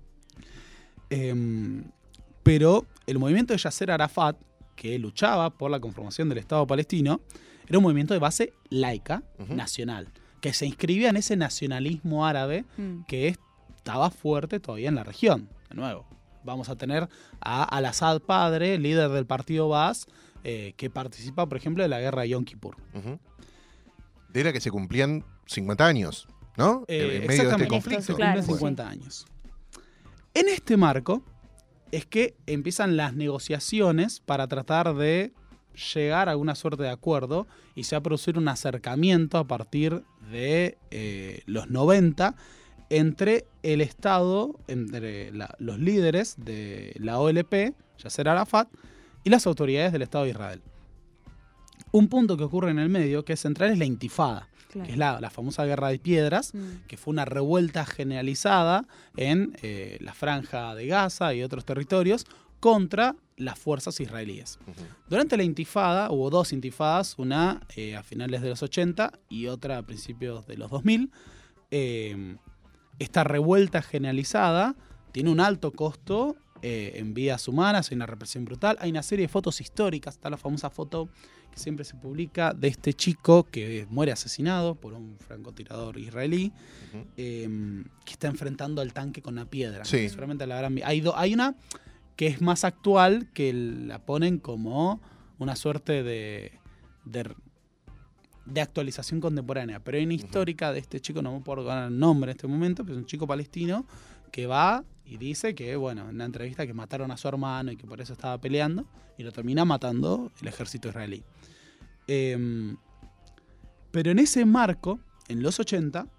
Speaker 5: Em, pero el movimiento de Yasser Arafat, que luchaba por la conformación del Estado palestino, era un movimiento de base laica,
Speaker 3: Ujú.
Speaker 5: nacional, que se inscribía en ese nacionalismo árabe
Speaker 4: Mm.
Speaker 5: que estaba fuerte todavía en la región. De nuevo, vamos a tener a Al-Assad padre, líder del partido Baas, eh, que participa, por ejemplo, de la guerra de Yom Kippur.
Speaker 3: Ujú. De la que se cumplían cincuenta años, ¿no?
Speaker 5: Eh,
Speaker 3: en medio de este
Speaker 5: exactamente,
Speaker 3: conflicto.
Speaker 5: se
Speaker 4: Claro,
Speaker 5: cumplen
Speaker 4: sí.
Speaker 5: cincuenta años. En este marco es que empiezan las negociaciones para tratar de llegar a alguna suerte de acuerdo y se va a producir un acercamiento a partir de eh, los noventa entre el Estado, entre la- los líderes de la O L P, Yasser Arafat, y las autoridades del Estado de Israel. Un punto que ocurre en el medio, que es central, es la intifada,
Speaker 4: Claro.
Speaker 5: que es la, la famosa guerra de piedras,
Speaker 4: Mm.
Speaker 5: que fue una revuelta generalizada en eh, la franja de Gaza y otros territorios contra las fuerzas israelíes.
Speaker 3: Ujú.
Speaker 5: Durante la intifada hubo dos intifadas, una eh, a finales de los ochenta y otra a principios de los dos mil. Eh, esta revuelta generalizada tiene un alto costo eh, en vidas humanas, hay una represión brutal, hay una serie de fotos históricas, está la famosa foto que siempre se publica de este chico que muere asesinado por un francotirador israelí,
Speaker 3: Ujú.
Speaker 5: eh, que está enfrentando al tanque con una piedra.
Speaker 3: Sí.
Speaker 5: Seguramente la habrán vi- hay, do- hay una que es más actual, que la ponen como una suerte de, de, de actualización contemporánea. Pero hay una histórica de este chico, no me puedo dar el nombre en este momento, pero es un chico palestino que va y dice que, bueno, en una entrevista que mataron a su hermano y que por eso estaba peleando, y lo termina matando el ejército israelí. Eh, pero en ese marco, en los ochenta,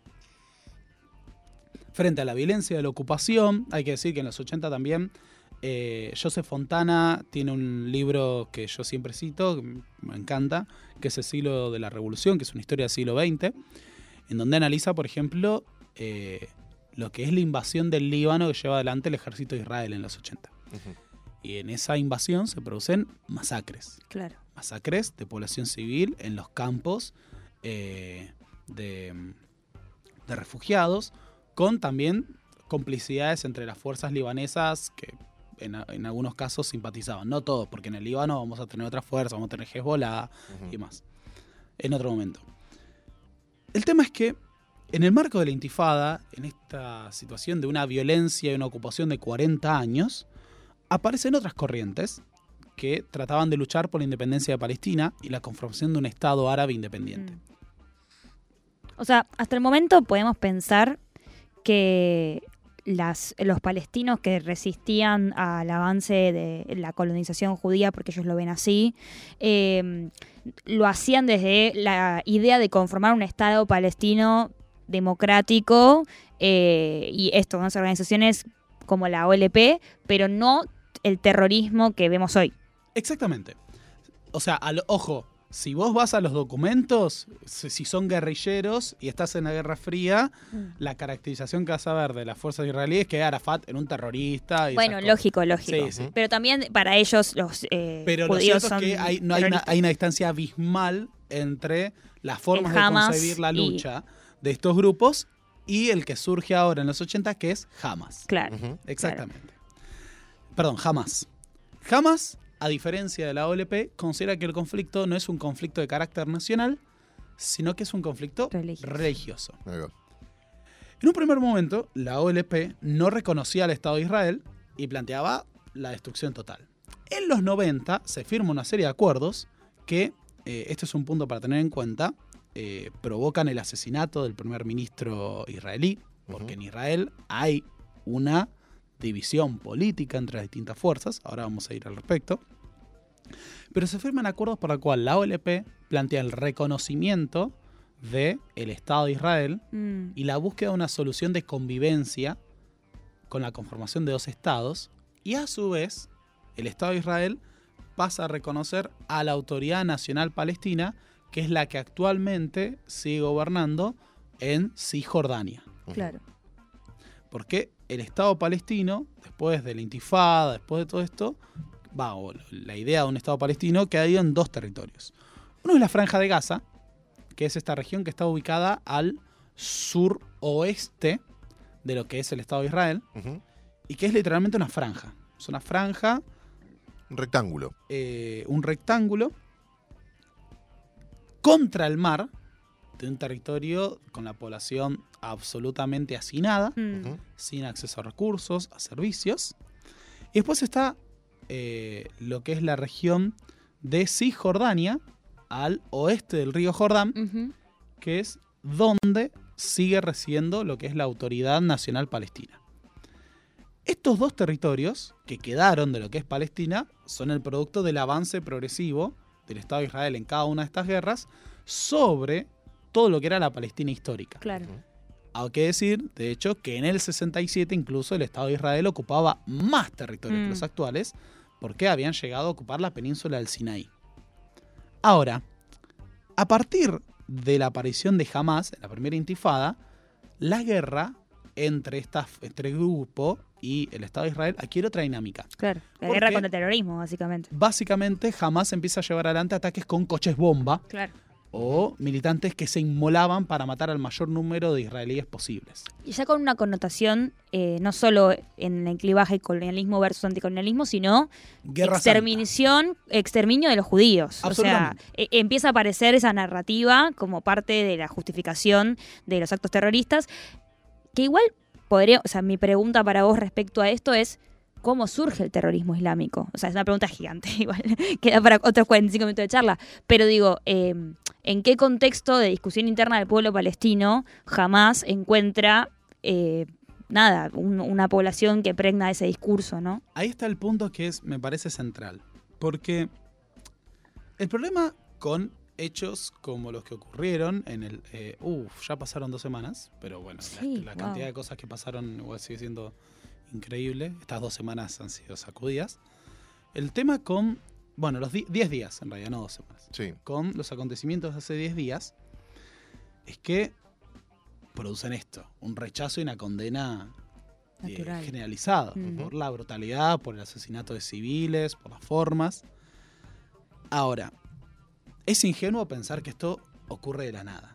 Speaker 5: frente a la violencia de la ocupación, hay que decir que en los ochenta también eh, Joseph Fontana tiene un libro que yo siempre cito, que me encanta, que es El siglo de la revolución, que es una historia del siglo veinte, en donde analiza, por ejemplo, eh, lo que es la invasión del Líbano que lleva adelante el ejército de Israel en los ochenta.
Speaker 3: Ujú.
Speaker 5: Y en esa invasión se producen masacres.
Speaker 4: Claro.
Speaker 5: Masacres de población civil en los campos eh, de, de refugiados, con también complicidades entre las fuerzas libanesas que en, a- en algunos casos simpatizaban. No todos, porque en el Líbano vamos a tener otras fuerzas, vamos a tener Hezbollah
Speaker 3: Ujú.
Speaker 5: y más. En otro momento. El tema es que en el marco de la intifada, en esta situación de una violencia y una ocupación de cuarenta años, aparecen otras corrientes que trataban de luchar por la independencia de Palestina y la conformación de un Estado árabe independiente.
Speaker 4: Mm. O sea, hasta el momento podemos pensar que las, los palestinos que resistían al avance de la colonización judía, porque ellos lo ven así, eh, lo hacían desde la idea de conformar un Estado palestino democrático eh, y esto, unas organizaciones como la O L P, pero no el terrorismo que vemos hoy.
Speaker 5: Exactamente. O sea, al, ojo, si vos vas a los documentos, si son guerrilleros y estás en la Guerra Fría,
Speaker 4: Mm.
Speaker 5: la caracterización que vas a ver de las fuerzas israelíes es que Arafat era un terrorista. Y
Speaker 4: Bueno,
Speaker 5: esas cosas.
Speaker 4: lógico, lógico.
Speaker 5: Sí, sí.
Speaker 4: Pero también para ellos los eh,
Speaker 5: Pero lo
Speaker 4: judíos
Speaker 5: cierto
Speaker 4: son
Speaker 5: es que hay, no hay, una,
Speaker 4: terroristas.
Speaker 5: hay una distancia abismal entre las formas
Speaker 4: El
Speaker 5: de
Speaker 4: Hamas
Speaker 5: concebir la
Speaker 4: y-
Speaker 5: lucha de estos grupos y el que surge ahora en los ochenta, que es Hamas.
Speaker 4: Claro.
Speaker 3: Ujú.
Speaker 5: Exactamente. Perdón, Hamas. Hamas, a diferencia de la O L P, considera que el conflicto no es un conflicto de carácter nacional, sino que es un conflicto
Speaker 4: Religioso.
Speaker 5: religioso.
Speaker 3: Ahí va.
Speaker 5: En un primer momento, la O L P no reconocía al Estado de Israel y planteaba la destrucción total. En los noventa se firma una serie de acuerdos que, eh, este es un punto para tener en cuenta, eh, provocan el asesinato del primer ministro israelí, porque
Speaker 3: Ujú.
Speaker 5: en Israel hay una división política entre las distintas fuerzas, ahora vamos a ir al respecto, pero se firman acuerdos por el cual la O L P plantea el reconocimiento del Estado de Israel
Speaker 4: Mm.
Speaker 5: y la búsqueda de una solución de convivencia con la conformación de dos estados, y a su vez el Estado de Israel pasa a reconocer a la Autoridad Nacional Palestina, que es la que actualmente sigue gobernando en Cisjordania.
Speaker 4: Claro.
Speaker 5: Porque el Estado palestino, después de la Intifada, después de todo esto, va, o la idea de un Estado palestino queda dividido en dos territorios. Uno es la Franja de Gaza, que es esta región que está ubicada al suroeste de lo que es el Estado de Israel,
Speaker 3: Ujú.
Speaker 5: y que es literalmente una franja. Es una franja,
Speaker 3: Un rectángulo.
Speaker 5: eh, un rectángulo, contra el mar, de un territorio con la población absolutamente hacinada,
Speaker 4: Mm.
Speaker 3: Ujú.
Speaker 5: sin acceso a recursos, a servicios. Y después está eh, lo que es la región de Cisjordania, al oeste del río Jordán,
Speaker 4: Ujú.
Speaker 5: que es donde sigue residiendo lo que es la Autoridad Nacional Palestina. Estos dos territorios que quedaron de lo que es Palestina son el producto del avance progresivo del Estado de Israel en cada una de estas guerras sobre todo lo que era la Palestina histórica.
Speaker 4: Claro.
Speaker 5: Hay que decir, de hecho, que en el sesenta y siete incluso el Estado de Israel ocupaba más territorios
Speaker 4: Mm.
Speaker 5: que los actuales, porque habían llegado a ocupar la península del Sinaí. Ahora, a partir de la aparición de Hamas en la primera intifada, la guerra entre esta, este grupo y el Estado de Israel adquiere otra dinámica.
Speaker 4: Claro. La
Speaker 5: ¿Por
Speaker 4: guerra
Speaker 5: qué?
Speaker 4: contra el terrorismo, básicamente.
Speaker 5: Básicamente, Hamas empieza a llevar adelante ataques con coches bomba
Speaker 4: Claro.
Speaker 5: o militantes que se inmolaban para matar al mayor número de israelíes posibles.
Speaker 4: Y ya con una connotación eh, no solo en el clivaje colonialismo versus anticolonialismo, sino
Speaker 5: Guerra
Speaker 4: exterminación, exterminio de los judíos. O sea,
Speaker 5: Absolutamente.
Speaker 4: e- empieza a aparecer esa narrativa como parte de la justificación de los actos terroristas, que igual podría, o sea, mi pregunta para vos respecto a esto es ¿cómo surge el terrorismo islámico? O sea, es una pregunta gigante, igual, queda para otros cuarenta y cinco minutos de charla, pero digo, eh, ¿en qué contexto de discusión interna del pueblo palestino jamás encuentra eh, nada, un- una población que pregna ese discurso, ¿no?
Speaker 5: Ahí está el punto que es, me parece central. Porque el problema con hechos como los que ocurrieron en el... Eh, uf, ya pasaron dos semanas, pero bueno,
Speaker 4: Sí,
Speaker 5: la, la cantidad
Speaker 4: wow.
Speaker 5: de cosas que pasaron igual sigue siendo increíble. Estas dos semanas han sido sacudidas. El tema con... Bueno, los diez días, en realidad, no dos semanas.
Speaker 3: Sí.
Speaker 5: Con los acontecimientos de hace diez días, es que producen esto, un rechazo y una condena eh,
Speaker 4: Natural.
Speaker 5: generalizada
Speaker 4: Mm.
Speaker 5: por la brutalidad, por el asesinato de civiles, por las formas. Ahora, es ingenuo pensar que esto ocurre de la nada.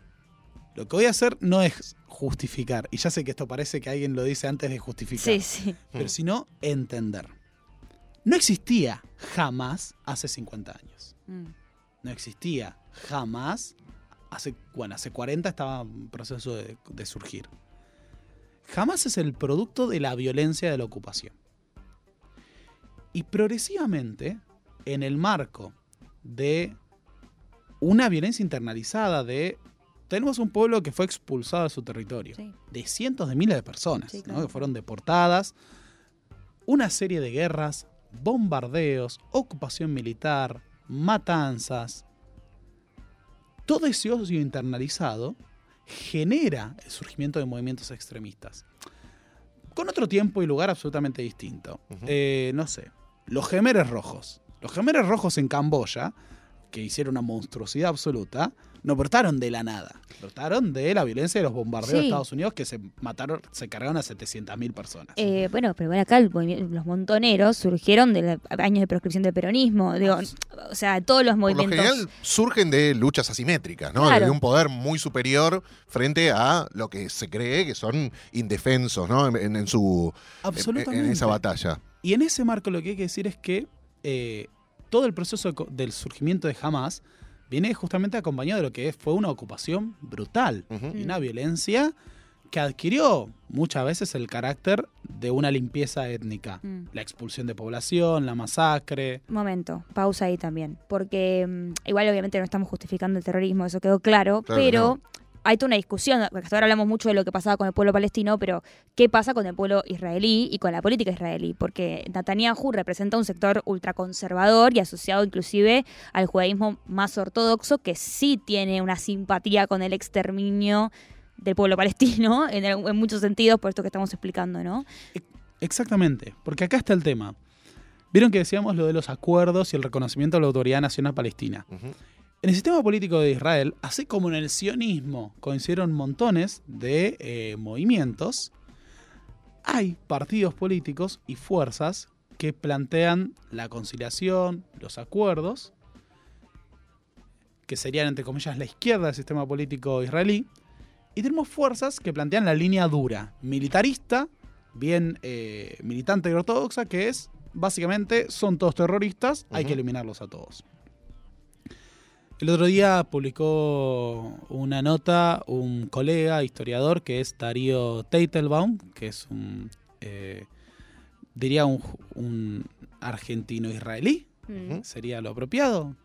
Speaker 5: Lo que voy a hacer no es justificar, y ya sé que esto parece que alguien lo dice antes de justificar,
Speaker 4: Sí, sí.
Speaker 5: pero sino entender. No existía jamás hace cincuenta años.
Speaker 4: Mm.
Speaker 5: No existía jamás. Hace, bueno, hace cuarenta estaba en proceso de, de surgir. Jamás es el producto de la violencia de la ocupación. Y progresivamente, en el marco de una violencia internalizada de... Tenemos un pueblo que fue expulsado de su territorio.
Speaker 4: Sí.
Speaker 5: De cientos de miles de personas,
Speaker 4: Sí,
Speaker 5: ¿no?
Speaker 4: claro.
Speaker 5: Que fueron deportadas. Una serie de guerras, bombardeos, ocupación militar, matanzas. Todo ese odio internalizado genera el surgimiento de movimientos extremistas. Con otro tiempo y lugar absolutamente distinto.
Speaker 3: Ujú.
Speaker 5: Eh, no sé, los Jemeres Rojos. Los Jemeres Rojos en Camboya, que hicieron una monstruosidad absoluta, no brotaron de la nada. Brotaron de la violencia de los bombardeos
Speaker 4: Sí.
Speaker 5: de Estados Unidos que se mataron, se cargaron a setecientas mil personas.
Speaker 4: Eh, bueno, pero bueno, acá el movimi- los montoneros surgieron de la- años de proscripción del peronismo. Digo, o sea, todos los
Speaker 3: Por lo
Speaker 4: movimientos.
Speaker 3: general surgen de luchas asimétricas, ¿no?
Speaker 4: Claro.
Speaker 3: De un poder muy superior frente a lo que se cree que son indefensos, ¿no? En, en su en-
Speaker 5: Absolutamente.
Speaker 3: en esa batalla.
Speaker 5: Y en ese marco lo que hay que decir es que eh, todo el proceso de co- del surgimiento de Hamas viene justamente acompañado de lo que fue una ocupación brutal
Speaker 3: Ujú.
Speaker 5: y una violencia que adquirió muchas veces el carácter de una limpieza étnica.
Speaker 4: Mm.
Speaker 5: La expulsión de población, la masacre.
Speaker 4: Momento, pausa ahí también. Porque mm, igual obviamente no estamos justificando el terrorismo, eso quedó claro,
Speaker 3: Claro,
Speaker 4: pero
Speaker 3: no.
Speaker 4: hay toda una discusión, porque hasta ahora hablamos mucho de lo que pasaba con el pueblo palestino, pero ¿qué pasa con el pueblo israelí y con la política israelí? Porque Netanyahu representa un sector ultraconservador y asociado inclusive al judaísmo más ortodoxo, que sí tiene una simpatía con el exterminio del pueblo palestino, en, el- en muchos sentidos, por esto que estamos explicando, ¿no?
Speaker 5: Exactamente, porque acá está el tema. Vieron que decíamos lo de los acuerdos y el reconocimiento de la Autoridad Nacional Palestina.
Speaker 3: Ujú.
Speaker 5: En el sistema político de Israel, así como en el sionismo coincidieron montones de eh, movimientos, hay partidos políticos y fuerzas que plantean la conciliación, los acuerdos, que serían, entre comillas, la izquierda del sistema político israelí, y tenemos fuerzas que plantean la línea dura, militarista, bien eh, militante y ortodoxa, que es, básicamente, son todos terroristas, hay
Speaker 3: Ujú.
Speaker 5: que eliminarlos a todos. El otro día publicó una nota un colega historiador que es Darío Teitelbaum, que es un, eh, diría un, un argentino-israelí,
Speaker 4: Mm.
Speaker 5: sería lo apropiado.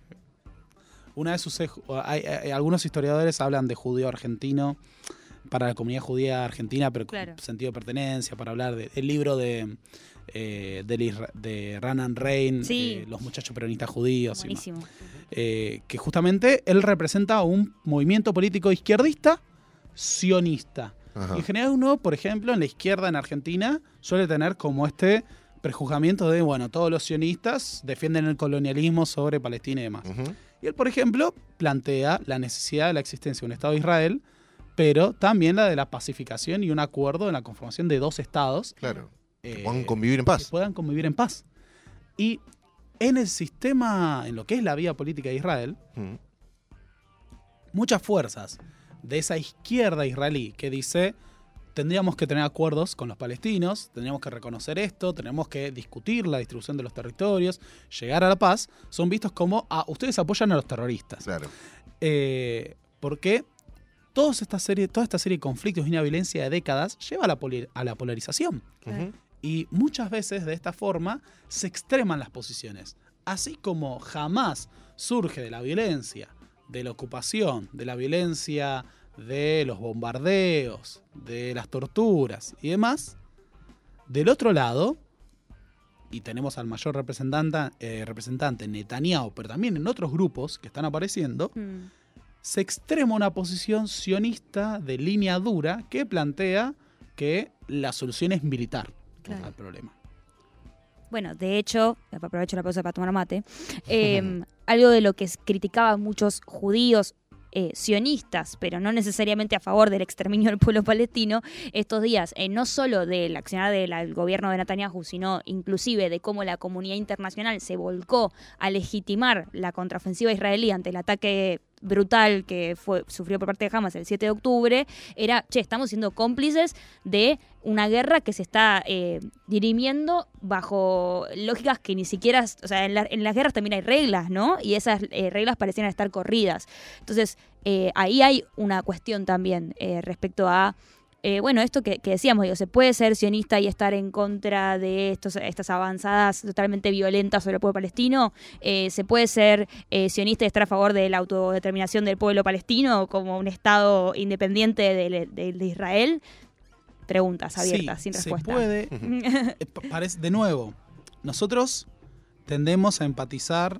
Speaker 5: Una de sus ej- hay- hay- algunos historiadores hablan de judío argentino para la comunidad judía argentina, pero
Speaker 4: Claro.
Speaker 5: con sentido de pertenencia, para hablar del libro de, eh, del Isra- de Ranan Rein,
Speaker 4: Sí.
Speaker 5: eh, Los muchachos peronistas judíos. y más.
Speaker 4: Buenísimo.
Speaker 5: Eh, que justamente él representa un movimiento político izquierdista sionista.
Speaker 3: Ajá.
Speaker 5: Y en general uno, por ejemplo, en la izquierda en Argentina suele tener como este prejuzgamiento de, bueno, todos los sionistas defienden el colonialismo sobre Palestina y demás.
Speaker 3: Ujú.
Speaker 5: Y él, por ejemplo, plantea la necesidad de la existencia de un Estado de Israel, pero también la de la pacificación y un acuerdo en la conformación de dos estados
Speaker 3: Claro. Que
Speaker 5: eh,
Speaker 3: puedan convivir en
Speaker 5: que
Speaker 3: paz.
Speaker 5: puedan convivir en paz. Y en el sistema, en lo que es la vía política de Israel,
Speaker 3: Ujú.
Speaker 5: muchas fuerzas de esa izquierda israelí que dice tendríamos que tener acuerdos con los palestinos, tendríamos que reconocer esto, tenemos que discutir la distribución de los territorios, llegar a la paz, son vistos como, ah, ustedes apoyan a los terroristas.
Speaker 3: Claro.
Speaker 5: Eh, porque toda esta, serie, toda esta serie de conflictos y una violencia de décadas lleva a la, poli- a la polarización.
Speaker 3: Ujú.
Speaker 5: Y muchas veces de esta forma se extreman las posiciones. Así como jamás surge de la violencia, de la ocupación, de la violencia de los bombardeos, de las torturas y demás, del otro lado, y tenemos al mayor representante, eh, representante Netanyahu, pero también en otros grupos que están apareciendo,
Speaker 4: Mm.
Speaker 5: se extrema una posición sionista de línea dura que plantea que la solución es militar
Speaker 4: Claro.
Speaker 5: al problema.
Speaker 4: Bueno, de hecho, aprovecho la pausa para tomar mate, eh, algo de lo que s- criticaban muchos judíos eh, sionistas, pero no necesariamente a favor del exterminio del pueblo palestino, estos días, eh, no solo del accionar del gobierno de Netanyahu, sino inclusive de cómo la comunidad internacional se volcó a legitimar la contraofensiva israelí ante el ataque brutal que fue sufrió por parte de Hamas el siete de octubre, era, che, estamos siendo cómplices de una guerra que se está eh, dirimiendo bajo lógicas que ni siquiera, o sea, en, la- en las guerras también hay reglas, ¿no? Y esas eh, reglas parecían estar corridas. Entonces, eh, ahí hay una cuestión también eh, respecto a, eh, bueno, esto que, que decíamos, digo, se puede ser sionista y estar en contra de estos, estas avanzadas totalmente violentas sobre el pueblo palestino, eh, se puede ser eh, sionista y estar a favor de la autodeterminación del pueblo palestino como un estado independiente de, de- de Israel. Preguntas abiertas,
Speaker 5: Sí,
Speaker 4: sin
Speaker 5: se
Speaker 4: respuesta.
Speaker 5: puede. Eh, pa- parece, de nuevo, nosotros tendemos a empatizar,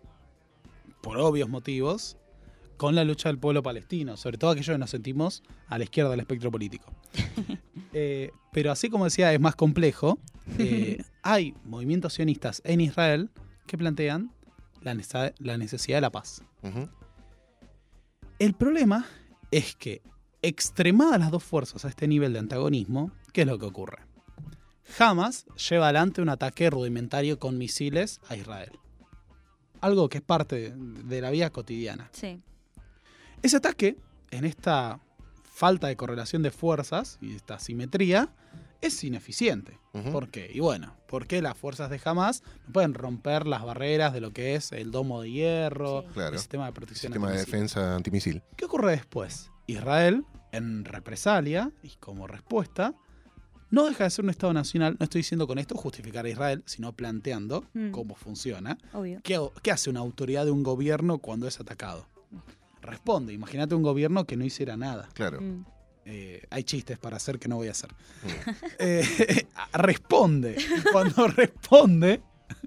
Speaker 5: por obvios motivos, con la lucha del pueblo palestino, sobre todo aquellos que nos sentimos a la izquierda del espectro político. Eh, pero así como decía, es más complejo. Eh, hay movimientos sionistas en Israel que plantean la, necesidad, la necesidad de la paz.
Speaker 3: Ujú.
Speaker 5: El problema es que, extremadas las dos fuerzas a este nivel de antagonismo, ¿qué es lo que ocurre? Hamas lleva adelante un ataque rudimentario con misiles a Israel. Algo que es parte de la vida cotidiana.
Speaker 4: Sí.
Speaker 5: Ese ataque, en esta falta de correlación de fuerzas y esta asimetría, es ineficiente.
Speaker 3: Ujú.
Speaker 5: ¿Por qué? Y bueno, porque las fuerzas de Hamas no pueden romper las barreras de lo que es el domo de hierro,
Speaker 4: Sí.
Speaker 3: Claro.
Speaker 5: el sistema de protección
Speaker 3: Sistema de
Speaker 5: antimisil.
Speaker 3: defensa antimisil.
Speaker 5: ¿Qué ocurre después? Israel, en represalia y como respuesta, no deja de ser un Estado nacional. No estoy diciendo con esto justificar a Israel, sino planteando
Speaker 4: Mm.
Speaker 5: cómo funciona.
Speaker 4: Obvio.
Speaker 5: ¿Qué, qué hace una autoridad de un gobierno cuando es atacado? Responde. Imagínate un gobierno que no hiciera nada.
Speaker 3: Claro.
Speaker 4: Mm.
Speaker 5: Eh, hay chistes para hacer que no voy a hacer.
Speaker 3: Mm.
Speaker 5: Eh, responde. Y cuando responde,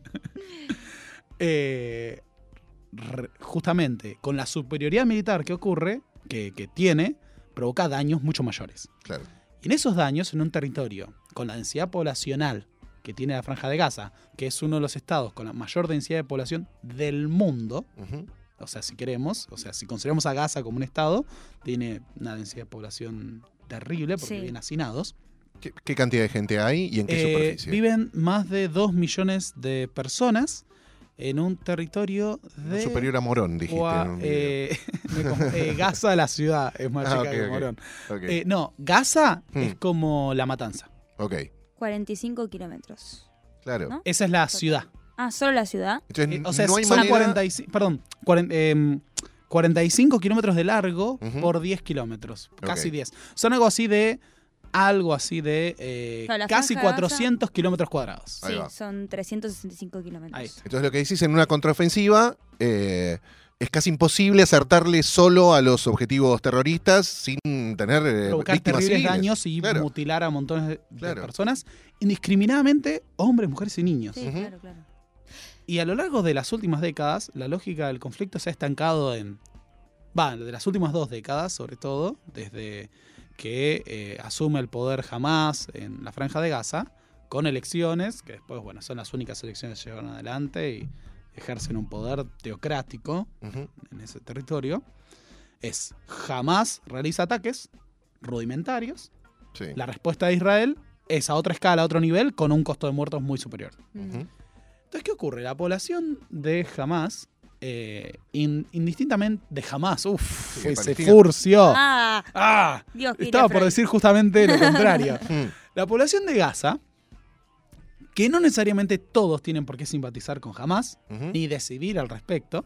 Speaker 5: eh, re- justamente con la superioridad militar que ocurre, que, que tiene, provoca daños mucho mayores.
Speaker 3: Claro.
Speaker 5: Y en esos daños, en un territorio con la densidad poblacional que tiene la Franja de Gaza, que es uno de los estados con la mayor densidad de población del mundo,
Speaker 3: Ujú.
Speaker 5: o sea, si queremos, o sea, si consideramos a Gaza como un estado, tiene una densidad de población terrible porque
Speaker 4: Sí.
Speaker 5: viven hacinados.
Speaker 3: ¿Qué, qué cantidad de gente hay y en qué
Speaker 5: Eh,
Speaker 3: superficie?
Speaker 5: viven más de dos millones de personas en un territorio
Speaker 3: No
Speaker 5: de...
Speaker 3: superior a Morón, dijiste
Speaker 5: Gua-
Speaker 3: en un video.
Speaker 5: eh, me conf- eh, Gaza, la ciudad, es más
Speaker 3: Ah,
Speaker 5: chica
Speaker 3: ok,
Speaker 5: que
Speaker 3: ok.
Speaker 5: Morón.
Speaker 3: Ok.
Speaker 5: Eh, no, Gaza
Speaker 3: Hmm.
Speaker 5: es como La Matanza.
Speaker 3: ok,
Speaker 4: cuarenta y cinco kilómetros.
Speaker 3: claro.
Speaker 4: ¿No?
Speaker 5: Esa es la ciudad.
Speaker 4: Ah, solo la ciudad.
Speaker 3: Entonces,
Speaker 5: Eh, o sea,
Speaker 3: no hay
Speaker 5: son
Speaker 3: manera...
Speaker 5: cuarenta y cinco, perdón, cuaren- em, cuarenta y cinco kilómetros de largo
Speaker 3: Ujú.
Speaker 5: por diez kilómetros, casi
Speaker 3: Ok.
Speaker 5: diez. Son algo así de, algo así de eh,
Speaker 4: Claro, la
Speaker 5: casi
Speaker 4: franja de
Speaker 5: cuatrocientos kilómetros cuadrados.
Speaker 3: Ahí
Speaker 4: Sí,
Speaker 3: va.
Speaker 4: son trescientos sesenta y cinco kilómetros.
Speaker 5: Ahí.
Speaker 3: Entonces lo que decís, en una contraofensiva eh, es casi imposible acertarle solo a los objetivos terroristas sin tener eh,
Speaker 5: Provocar
Speaker 3: víctimas
Speaker 5: terribles
Speaker 3: civiles.
Speaker 5: daños y
Speaker 3: Claro.
Speaker 5: mutilar a montones de, de
Speaker 3: Claro.
Speaker 5: personas, indiscriminadamente, hombres, mujeres y niños.
Speaker 4: Sí,
Speaker 3: Ujú.
Speaker 4: claro, claro.
Speaker 5: Y a lo largo de las últimas décadas, la lógica del conflicto se ha estancado en... Va, de las últimas dos décadas, sobre todo, desde que eh, asume el poder Hamas en la Franja de Gaza, con elecciones, que después, bueno, son las únicas elecciones que llevan adelante y ejercen un poder teocrático
Speaker 3: Ujú.
Speaker 5: en ese territorio, es Hamas realiza ataques rudimentarios,
Speaker 3: Sí.
Speaker 5: la respuesta de Israel es a otra escala, a otro nivel, con un costo de muertos muy superior.
Speaker 4: Mm.
Speaker 3: Ujú.
Speaker 5: Entonces, ¿qué ocurre? La población de Hamas, eh, in- indistintamente de Hamas, uff,
Speaker 3: Sí,
Speaker 5: ese
Speaker 3: Palestina.
Speaker 5: furcio.
Speaker 4: Ah,
Speaker 5: ¡Ah!
Speaker 4: Dios, qué
Speaker 5: Estaba por
Speaker 4: Freud.
Speaker 5: decir justamente lo contrario.
Speaker 3: Mm.
Speaker 5: La población de Gaza, que no necesariamente todos tienen por qué simpatizar con Hamas,
Speaker 3: Ujú.
Speaker 5: ni decidir al respecto,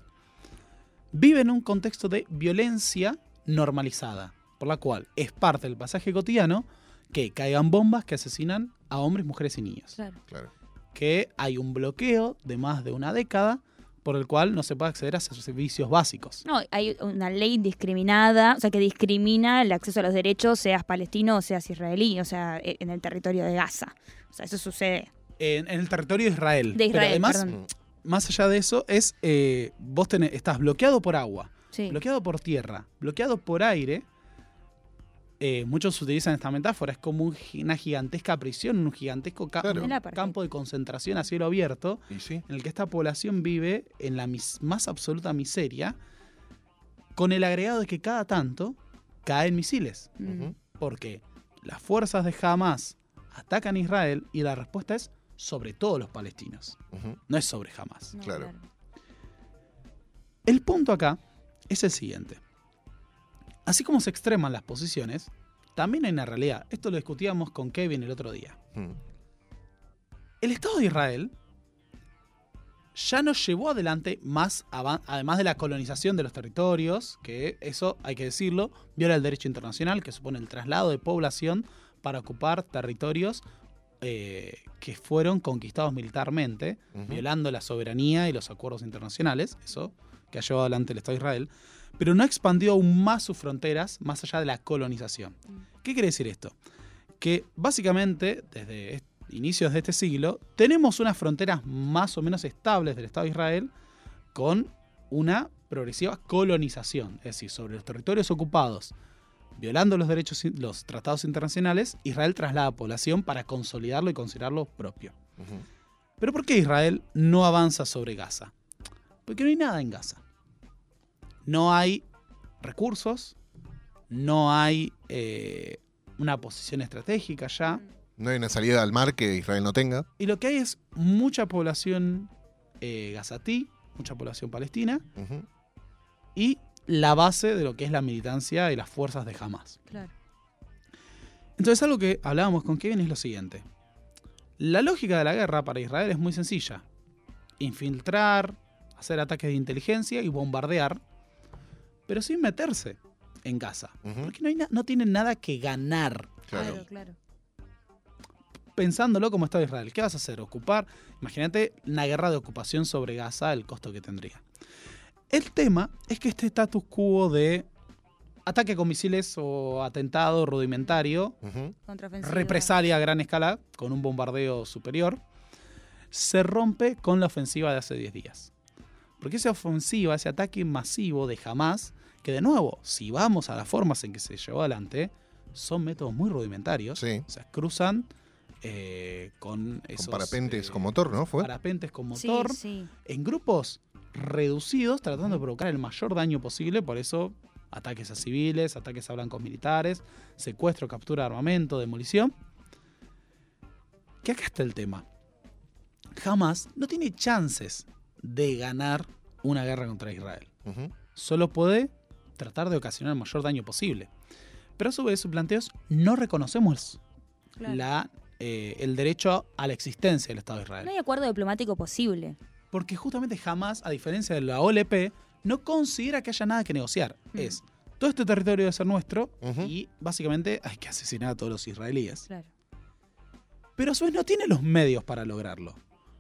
Speaker 5: vive en un contexto de violencia normalizada, por la cual es parte del pasaje cotidiano que caigan bombas que asesinan a hombres, mujeres y niños.
Speaker 4: Claro.
Speaker 3: Claro.
Speaker 5: Que hay un bloqueo de más de una década por el cual no se puede acceder a esos servicios básicos.
Speaker 4: No, hay una ley discriminada, o sea, que discrimina el acceso a los derechos, seas palestino o seas israelí, o sea, e- en el territorio de Gaza. O sea, eso sucede.
Speaker 5: En, en el territorio de Israel.
Speaker 4: De Israel,
Speaker 5: Pero además,
Speaker 4: perdón.
Speaker 3: Mm.
Speaker 5: más allá de eso, es eh, vos tenés, estás bloqueado por agua,
Speaker 4: Sí.
Speaker 5: bloqueado por tierra, bloqueado por aire. Eh, muchos utilizan esta metáfora, es como un gi- una gigantesca prisión, un gigantesco ca-
Speaker 3: Claro.
Speaker 5: un
Speaker 4: El apartheid.
Speaker 5: campo de concentración a cielo abierto,
Speaker 3: ¿Y sí?
Speaker 5: en el que esta población vive en la mis- más absoluta miseria, con el agregado de que cada tanto caen misiles.
Speaker 4: Mm.
Speaker 3: Ujú.
Speaker 5: Porque las fuerzas de Hamas atacan a Israel y la respuesta es sobre todos los palestinos,
Speaker 3: Ujú.
Speaker 5: no es sobre Hamas.
Speaker 4: No,
Speaker 3: Claro.
Speaker 5: El punto acá es el siguiente. Así como se extreman las posiciones, también hay una realidad. Esto lo discutíamos con Kevin el otro día.
Speaker 3: Mm.
Speaker 5: El Estado de Israel ya no llevó adelante más, avan- además de la colonización de los territorios, que eso, hay que decirlo, viola el derecho internacional, que supone el traslado de población para ocupar territorios eh, que fueron conquistados militarmente,
Speaker 3: Ujú.
Speaker 5: violando la soberanía y los acuerdos internacionales, eso que ha llevado adelante el Estado de Israel, pero no expandió aún más sus fronteras más allá de la colonización. ¿Qué quiere decir esto? Que básicamente, desde est- inicios de este siglo, tenemos unas fronteras más o menos estables del Estado de Israel con una progresiva colonización, es decir, sobre los territorios ocupados, violando los derechos, in- los tratados internacionales, Israel traslada población para consolidarlo y considerarlo propio.
Speaker 3: Ujú.
Speaker 5: Pero ¿por qué Israel no avanza sobre Gaza? Porque no hay nada en Gaza. No hay recursos, no hay eh, una posición estratégica ya.
Speaker 3: No hay una salida al mar que Israel no tenga.
Speaker 5: Y lo que hay es mucha población eh, gazatí, mucha población palestina,
Speaker 3: Uh-huh.
Speaker 5: y la base de lo que es la militancia y las fuerzas de Hamas.
Speaker 4: Claro.
Speaker 5: Entonces algo que hablábamos con Kevin es lo siguiente. La lógica de la guerra para Israel es muy sencilla. Infiltrar, hacer ataques de inteligencia y bombardear, pero sin meterse en Gaza.
Speaker 3: Uh-huh.
Speaker 5: Porque no, hay na- no tienen nada que ganar.
Speaker 3: Claro.
Speaker 4: Claro, claro.
Speaker 5: Pensándolo como Estado de Israel. ¿Qué vas a hacer? Ocupar. Imagínate una guerra de ocupación sobre Gaza, el costo que tendría. El tema es que este status quo de ataque con misiles o atentado rudimentario,
Speaker 3: Uh-huh.
Speaker 4: Contraofensiva.
Speaker 5: represalia a gran escala con un bombardeo superior, se rompe con la ofensiva de hace diez días. Porque esa ofensiva, ese ataque masivo de Hamas, que de nuevo, si vamos a las formas en que se llevó adelante, son métodos muy rudimentarios.
Speaker 3: Sí.
Speaker 5: O sea, cruzan eh, con esos...
Speaker 3: Con parapentes
Speaker 5: eh,
Speaker 3: con motor, ¿no? ¿Fue?
Speaker 5: Parapentes con
Speaker 4: Sí,
Speaker 5: motor,
Speaker 4: sí.
Speaker 5: en grupos reducidos, tratando de provocar el mayor daño posible. Por eso, ataques a civiles, ataques a blancos militares, secuestro, captura de armamento, demolición. Que acá está el tema. Hamas no tiene chances de ganar una guerra contra Israel.
Speaker 3: Uh-huh.
Speaker 5: Solo puede tratar de ocasionar el mayor daño posible. Pero a su vez, su planteo es: no reconocemos
Speaker 4: Claro.
Speaker 5: la, eh, el derecho a la existencia del Estado de Israel.
Speaker 4: No hay acuerdo diplomático posible.
Speaker 5: Porque justamente Hamas, a diferencia de la O L P, no considera que haya nada que negociar.
Speaker 4: Mm.
Speaker 5: Es, todo este territorio debe ser nuestro
Speaker 3: Ujú.
Speaker 5: y básicamente hay que asesinar a todos los israelíes.
Speaker 4: Claro.
Speaker 5: Pero a su vez no tiene los medios para lograrlo.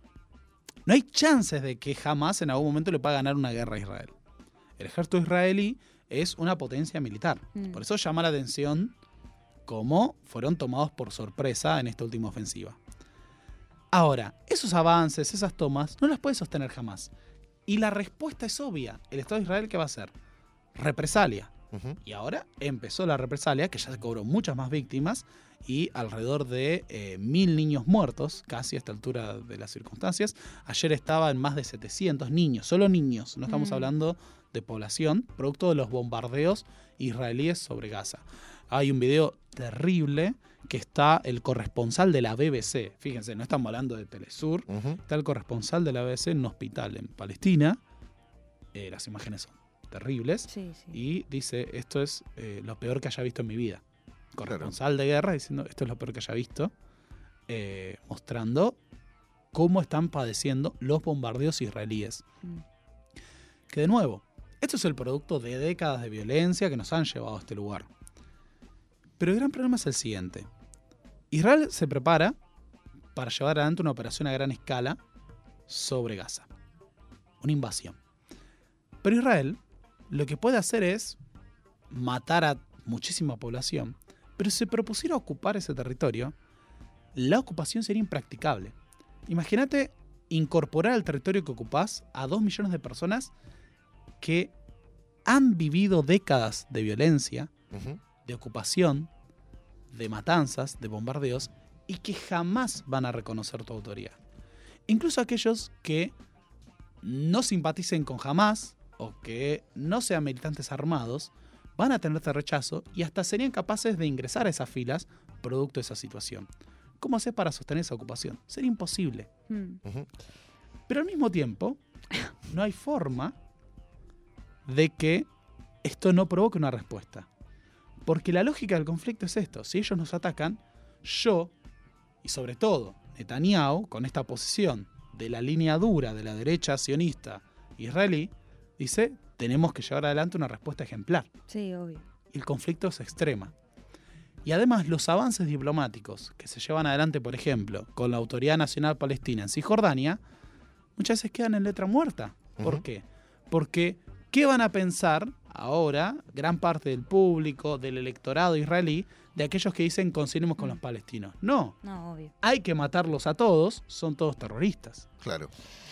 Speaker 5: No hay chances de que Hamas en algún momento le pueda ganar una guerra a Israel. El ejército israelí es una potencia militar.
Speaker 4: Mm.
Speaker 5: Por eso llama la atención cómo fueron tomados por sorpresa en esta última ofensiva. Ahora, esos avances, esas tomas, no las puede sostener jamás. Y la respuesta es obvia. El Estado de Israel, ¿qué va a hacer? Represalia.
Speaker 3: Uh-huh.
Speaker 5: Y ahora empezó la represalia, que ya se cobró muchas más víctimas y alrededor de eh, mil niños muertos, casi a esta altura de las circunstancias. Ayer estaba en más de setecientos niños, solo niños, no estamos
Speaker 4: Mm.
Speaker 5: hablando de población, producto de los bombardeos israelíes sobre Gaza. Hay un video terrible que está el corresponsal de la B B C, fíjense, no estamos hablando de Telesur,
Speaker 3: Uh-huh.
Speaker 5: está el corresponsal de la B B C en un hospital en Palestina. Eh, las imágenes son terribles.
Speaker 4: Sí, sí.
Speaker 5: Y dice, esto es eh, lo peor que haya visto en mi vida. Corresponsal de guerra diciendo, esto es lo peor que haya visto. eh, mostrando cómo están padeciendo los bombardeos israelíes.
Speaker 4: Mm.
Speaker 5: Que de nuevo, esto es el producto de décadas de violencia que nos han llevado a este lugar. Pero el gran problema es el siguiente. Israel se prepara para llevar adelante una operación a gran escala sobre Gaza. Una invasión. Pero Israel lo que puede hacer es matar a muchísima población, pero si se propusiera ocupar ese territorio, la ocupación sería impracticable. Imagínate incorporar al territorio que ocupás a dos millones de personas que han vivido décadas de violencia,
Speaker 3: Uh-huh.
Speaker 5: de ocupación, de matanzas, de bombardeos, y que jamás van a reconocer tu autoría. Incluso aquellos que no simpaticen con Hamas o que no sean militantes armados, van a tener este rechazo y hasta serían capaces de ingresar a esas filas producto de esa situación. ¿Cómo hacer para sostener esa ocupación? Sería imposible.
Speaker 4: Mm.
Speaker 3: Uh-huh.
Speaker 5: Pero al mismo tiempo, no hay forma de que esto no provoque una respuesta. Porque la lógica del conflicto es esto. Si ellos nos atacan, yo, y sobre todo Netanyahu, con esta posición de la línea dura de la derecha sionista israelí, dice, tenemos que llevar adelante una respuesta ejemplar.
Speaker 4: Sí, obvio.
Speaker 5: Y el conflicto se extrema. Y además los avances diplomáticos que se llevan adelante, por ejemplo, con la Autoridad Nacional Palestina en Cisjordania, muchas veces quedan en letra muerta. ¿Por
Speaker 3: Ujú.
Speaker 5: qué? Porque, ¿qué van a pensar ahora gran parte del público, del electorado israelí, de aquellos que dicen conciliemos con
Speaker 4: Mm.
Speaker 5: los palestinos? No,
Speaker 4: No, obvio.
Speaker 5: hay que matarlos a todos, son todos terroristas.
Speaker 3: Claro.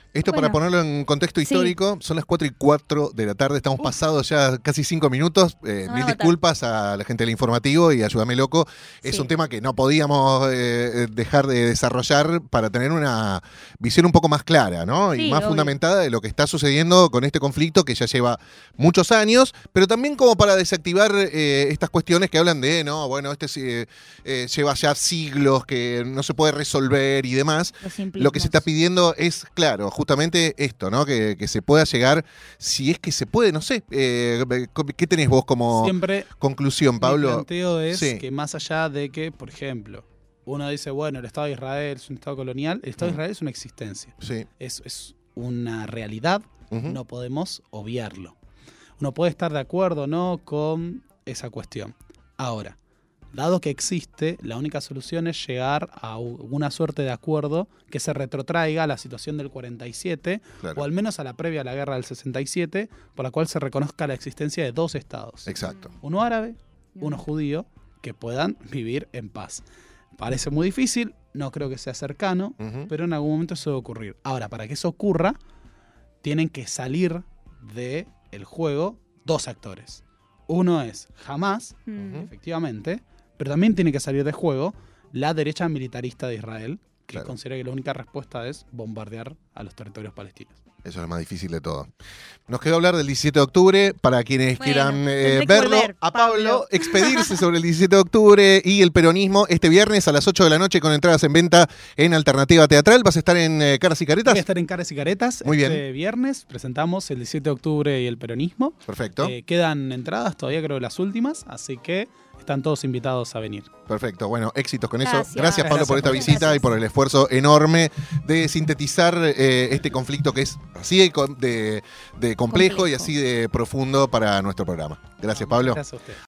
Speaker 3: Esto
Speaker 4: Bueno.
Speaker 3: para ponerlo en contexto
Speaker 4: Sí.
Speaker 3: histórico, son las cuatro y cuatro de la tarde, estamos
Speaker 4: Uf.
Speaker 3: pasados ya casi cinco minutos. Eh,
Speaker 4: No,
Speaker 3: mil
Speaker 4: no,
Speaker 3: disculpas a la gente del informativo y Ayúdame Loco. Es
Speaker 4: Sí.
Speaker 3: un tema que no podíamos eh, dejar de desarrollar para tener una visión un poco más clara, ¿no?
Speaker 4: Sí,
Speaker 3: y más
Speaker 4: obvio.
Speaker 3: fundamentada de lo que está sucediendo con este conflicto que ya lleva muchos años, pero también como para desactivar eh, estas cuestiones que hablan de, no, bueno, este eh, eh, lleva ya siglos, que no se puede resolver y demás.
Speaker 4: Los
Speaker 3: Lo que se está
Speaker 4: simplismos.
Speaker 3: pidiendo es, claro, justamente esto, ¿no? Que, que se pueda llegar, si es que se puede, no sé. Eh, ¿Qué tenés vos como
Speaker 5: Siempre
Speaker 3: conclusión,
Speaker 5: mi
Speaker 3: Pablo?
Speaker 5: planteo es
Speaker 3: Sí.
Speaker 5: que más allá de que, por ejemplo, uno dice, bueno, el Estado de Israel es un Estado colonial, el Estado de
Speaker 3: Mm.
Speaker 5: Israel es una existencia,
Speaker 3: Sí.
Speaker 5: es, es una realidad,
Speaker 3: Ujú.
Speaker 5: no podemos obviarlo. Uno puede estar de acuerdo o no con esa cuestión. Ahora, dado que existe, la única solución es llegar a una suerte de acuerdo que se retrotraiga a la situación del cuarenta y siete,
Speaker 3: Claro.
Speaker 5: o al menos a la previa a la guerra del sesenta y siete, por la cual se reconozca la existencia de dos estados.
Speaker 3: Exacto.
Speaker 5: Uno árabe, uno judío, que puedan vivir en paz. Parece muy difícil, no creo que sea cercano,
Speaker 3: Ujú.
Speaker 5: pero en algún momento eso va a ocurrir. Ahora, para que eso ocurra, tienen que salir del juego dos actores. Uno es Hamas,
Speaker 4: Mm.
Speaker 3: Ujú.
Speaker 5: efectivamente, pero también tiene que salir de juego la derecha militarista de Israel, que
Speaker 3: Claro.
Speaker 5: considera que la única respuesta es bombardear a los territorios palestinos.
Speaker 3: Eso es lo más difícil de todo. Nos quedó hablar del diecisiete de octubre. Para quienes
Speaker 4: Bueno,
Speaker 3: quieran eh,
Speaker 4: tendré que
Speaker 3: verlo,
Speaker 4: volver,
Speaker 3: a Pablo,
Speaker 4: Pablo.
Speaker 3: expedirse sobre el diecisiete de octubre y el peronismo este viernes a las ocho de la noche con entradas en venta en Alternativa Teatral. ¿Vas a estar en eh, Caras y Caretas?
Speaker 5: Voy a estar en Caras y Caretas.
Speaker 3: Muy
Speaker 5: este
Speaker 3: bien.
Speaker 5: viernes presentamos el diecisiete de octubre y el peronismo.
Speaker 3: Perfecto.
Speaker 5: Eh, quedan entradas, todavía creo las últimas, así que están todos invitados a venir.
Speaker 3: Perfecto, bueno, éxitos con eso.
Speaker 4: Gracias.
Speaker 3: Gracias, Pablo, por esta
Speaker 5: Gracias.
Speaker 3: visita
Speaker 4: Gracias.
Speaker 3: y por el esfuerzo enorme de sintetizar eh, este conflicto que es así de, co- de- de complejo,
Speaker 4: Complejo.
Speaker 3: y así de profundo para nuestro programa. Gracias, Pablo.
Speaker 5: Gracias a usted.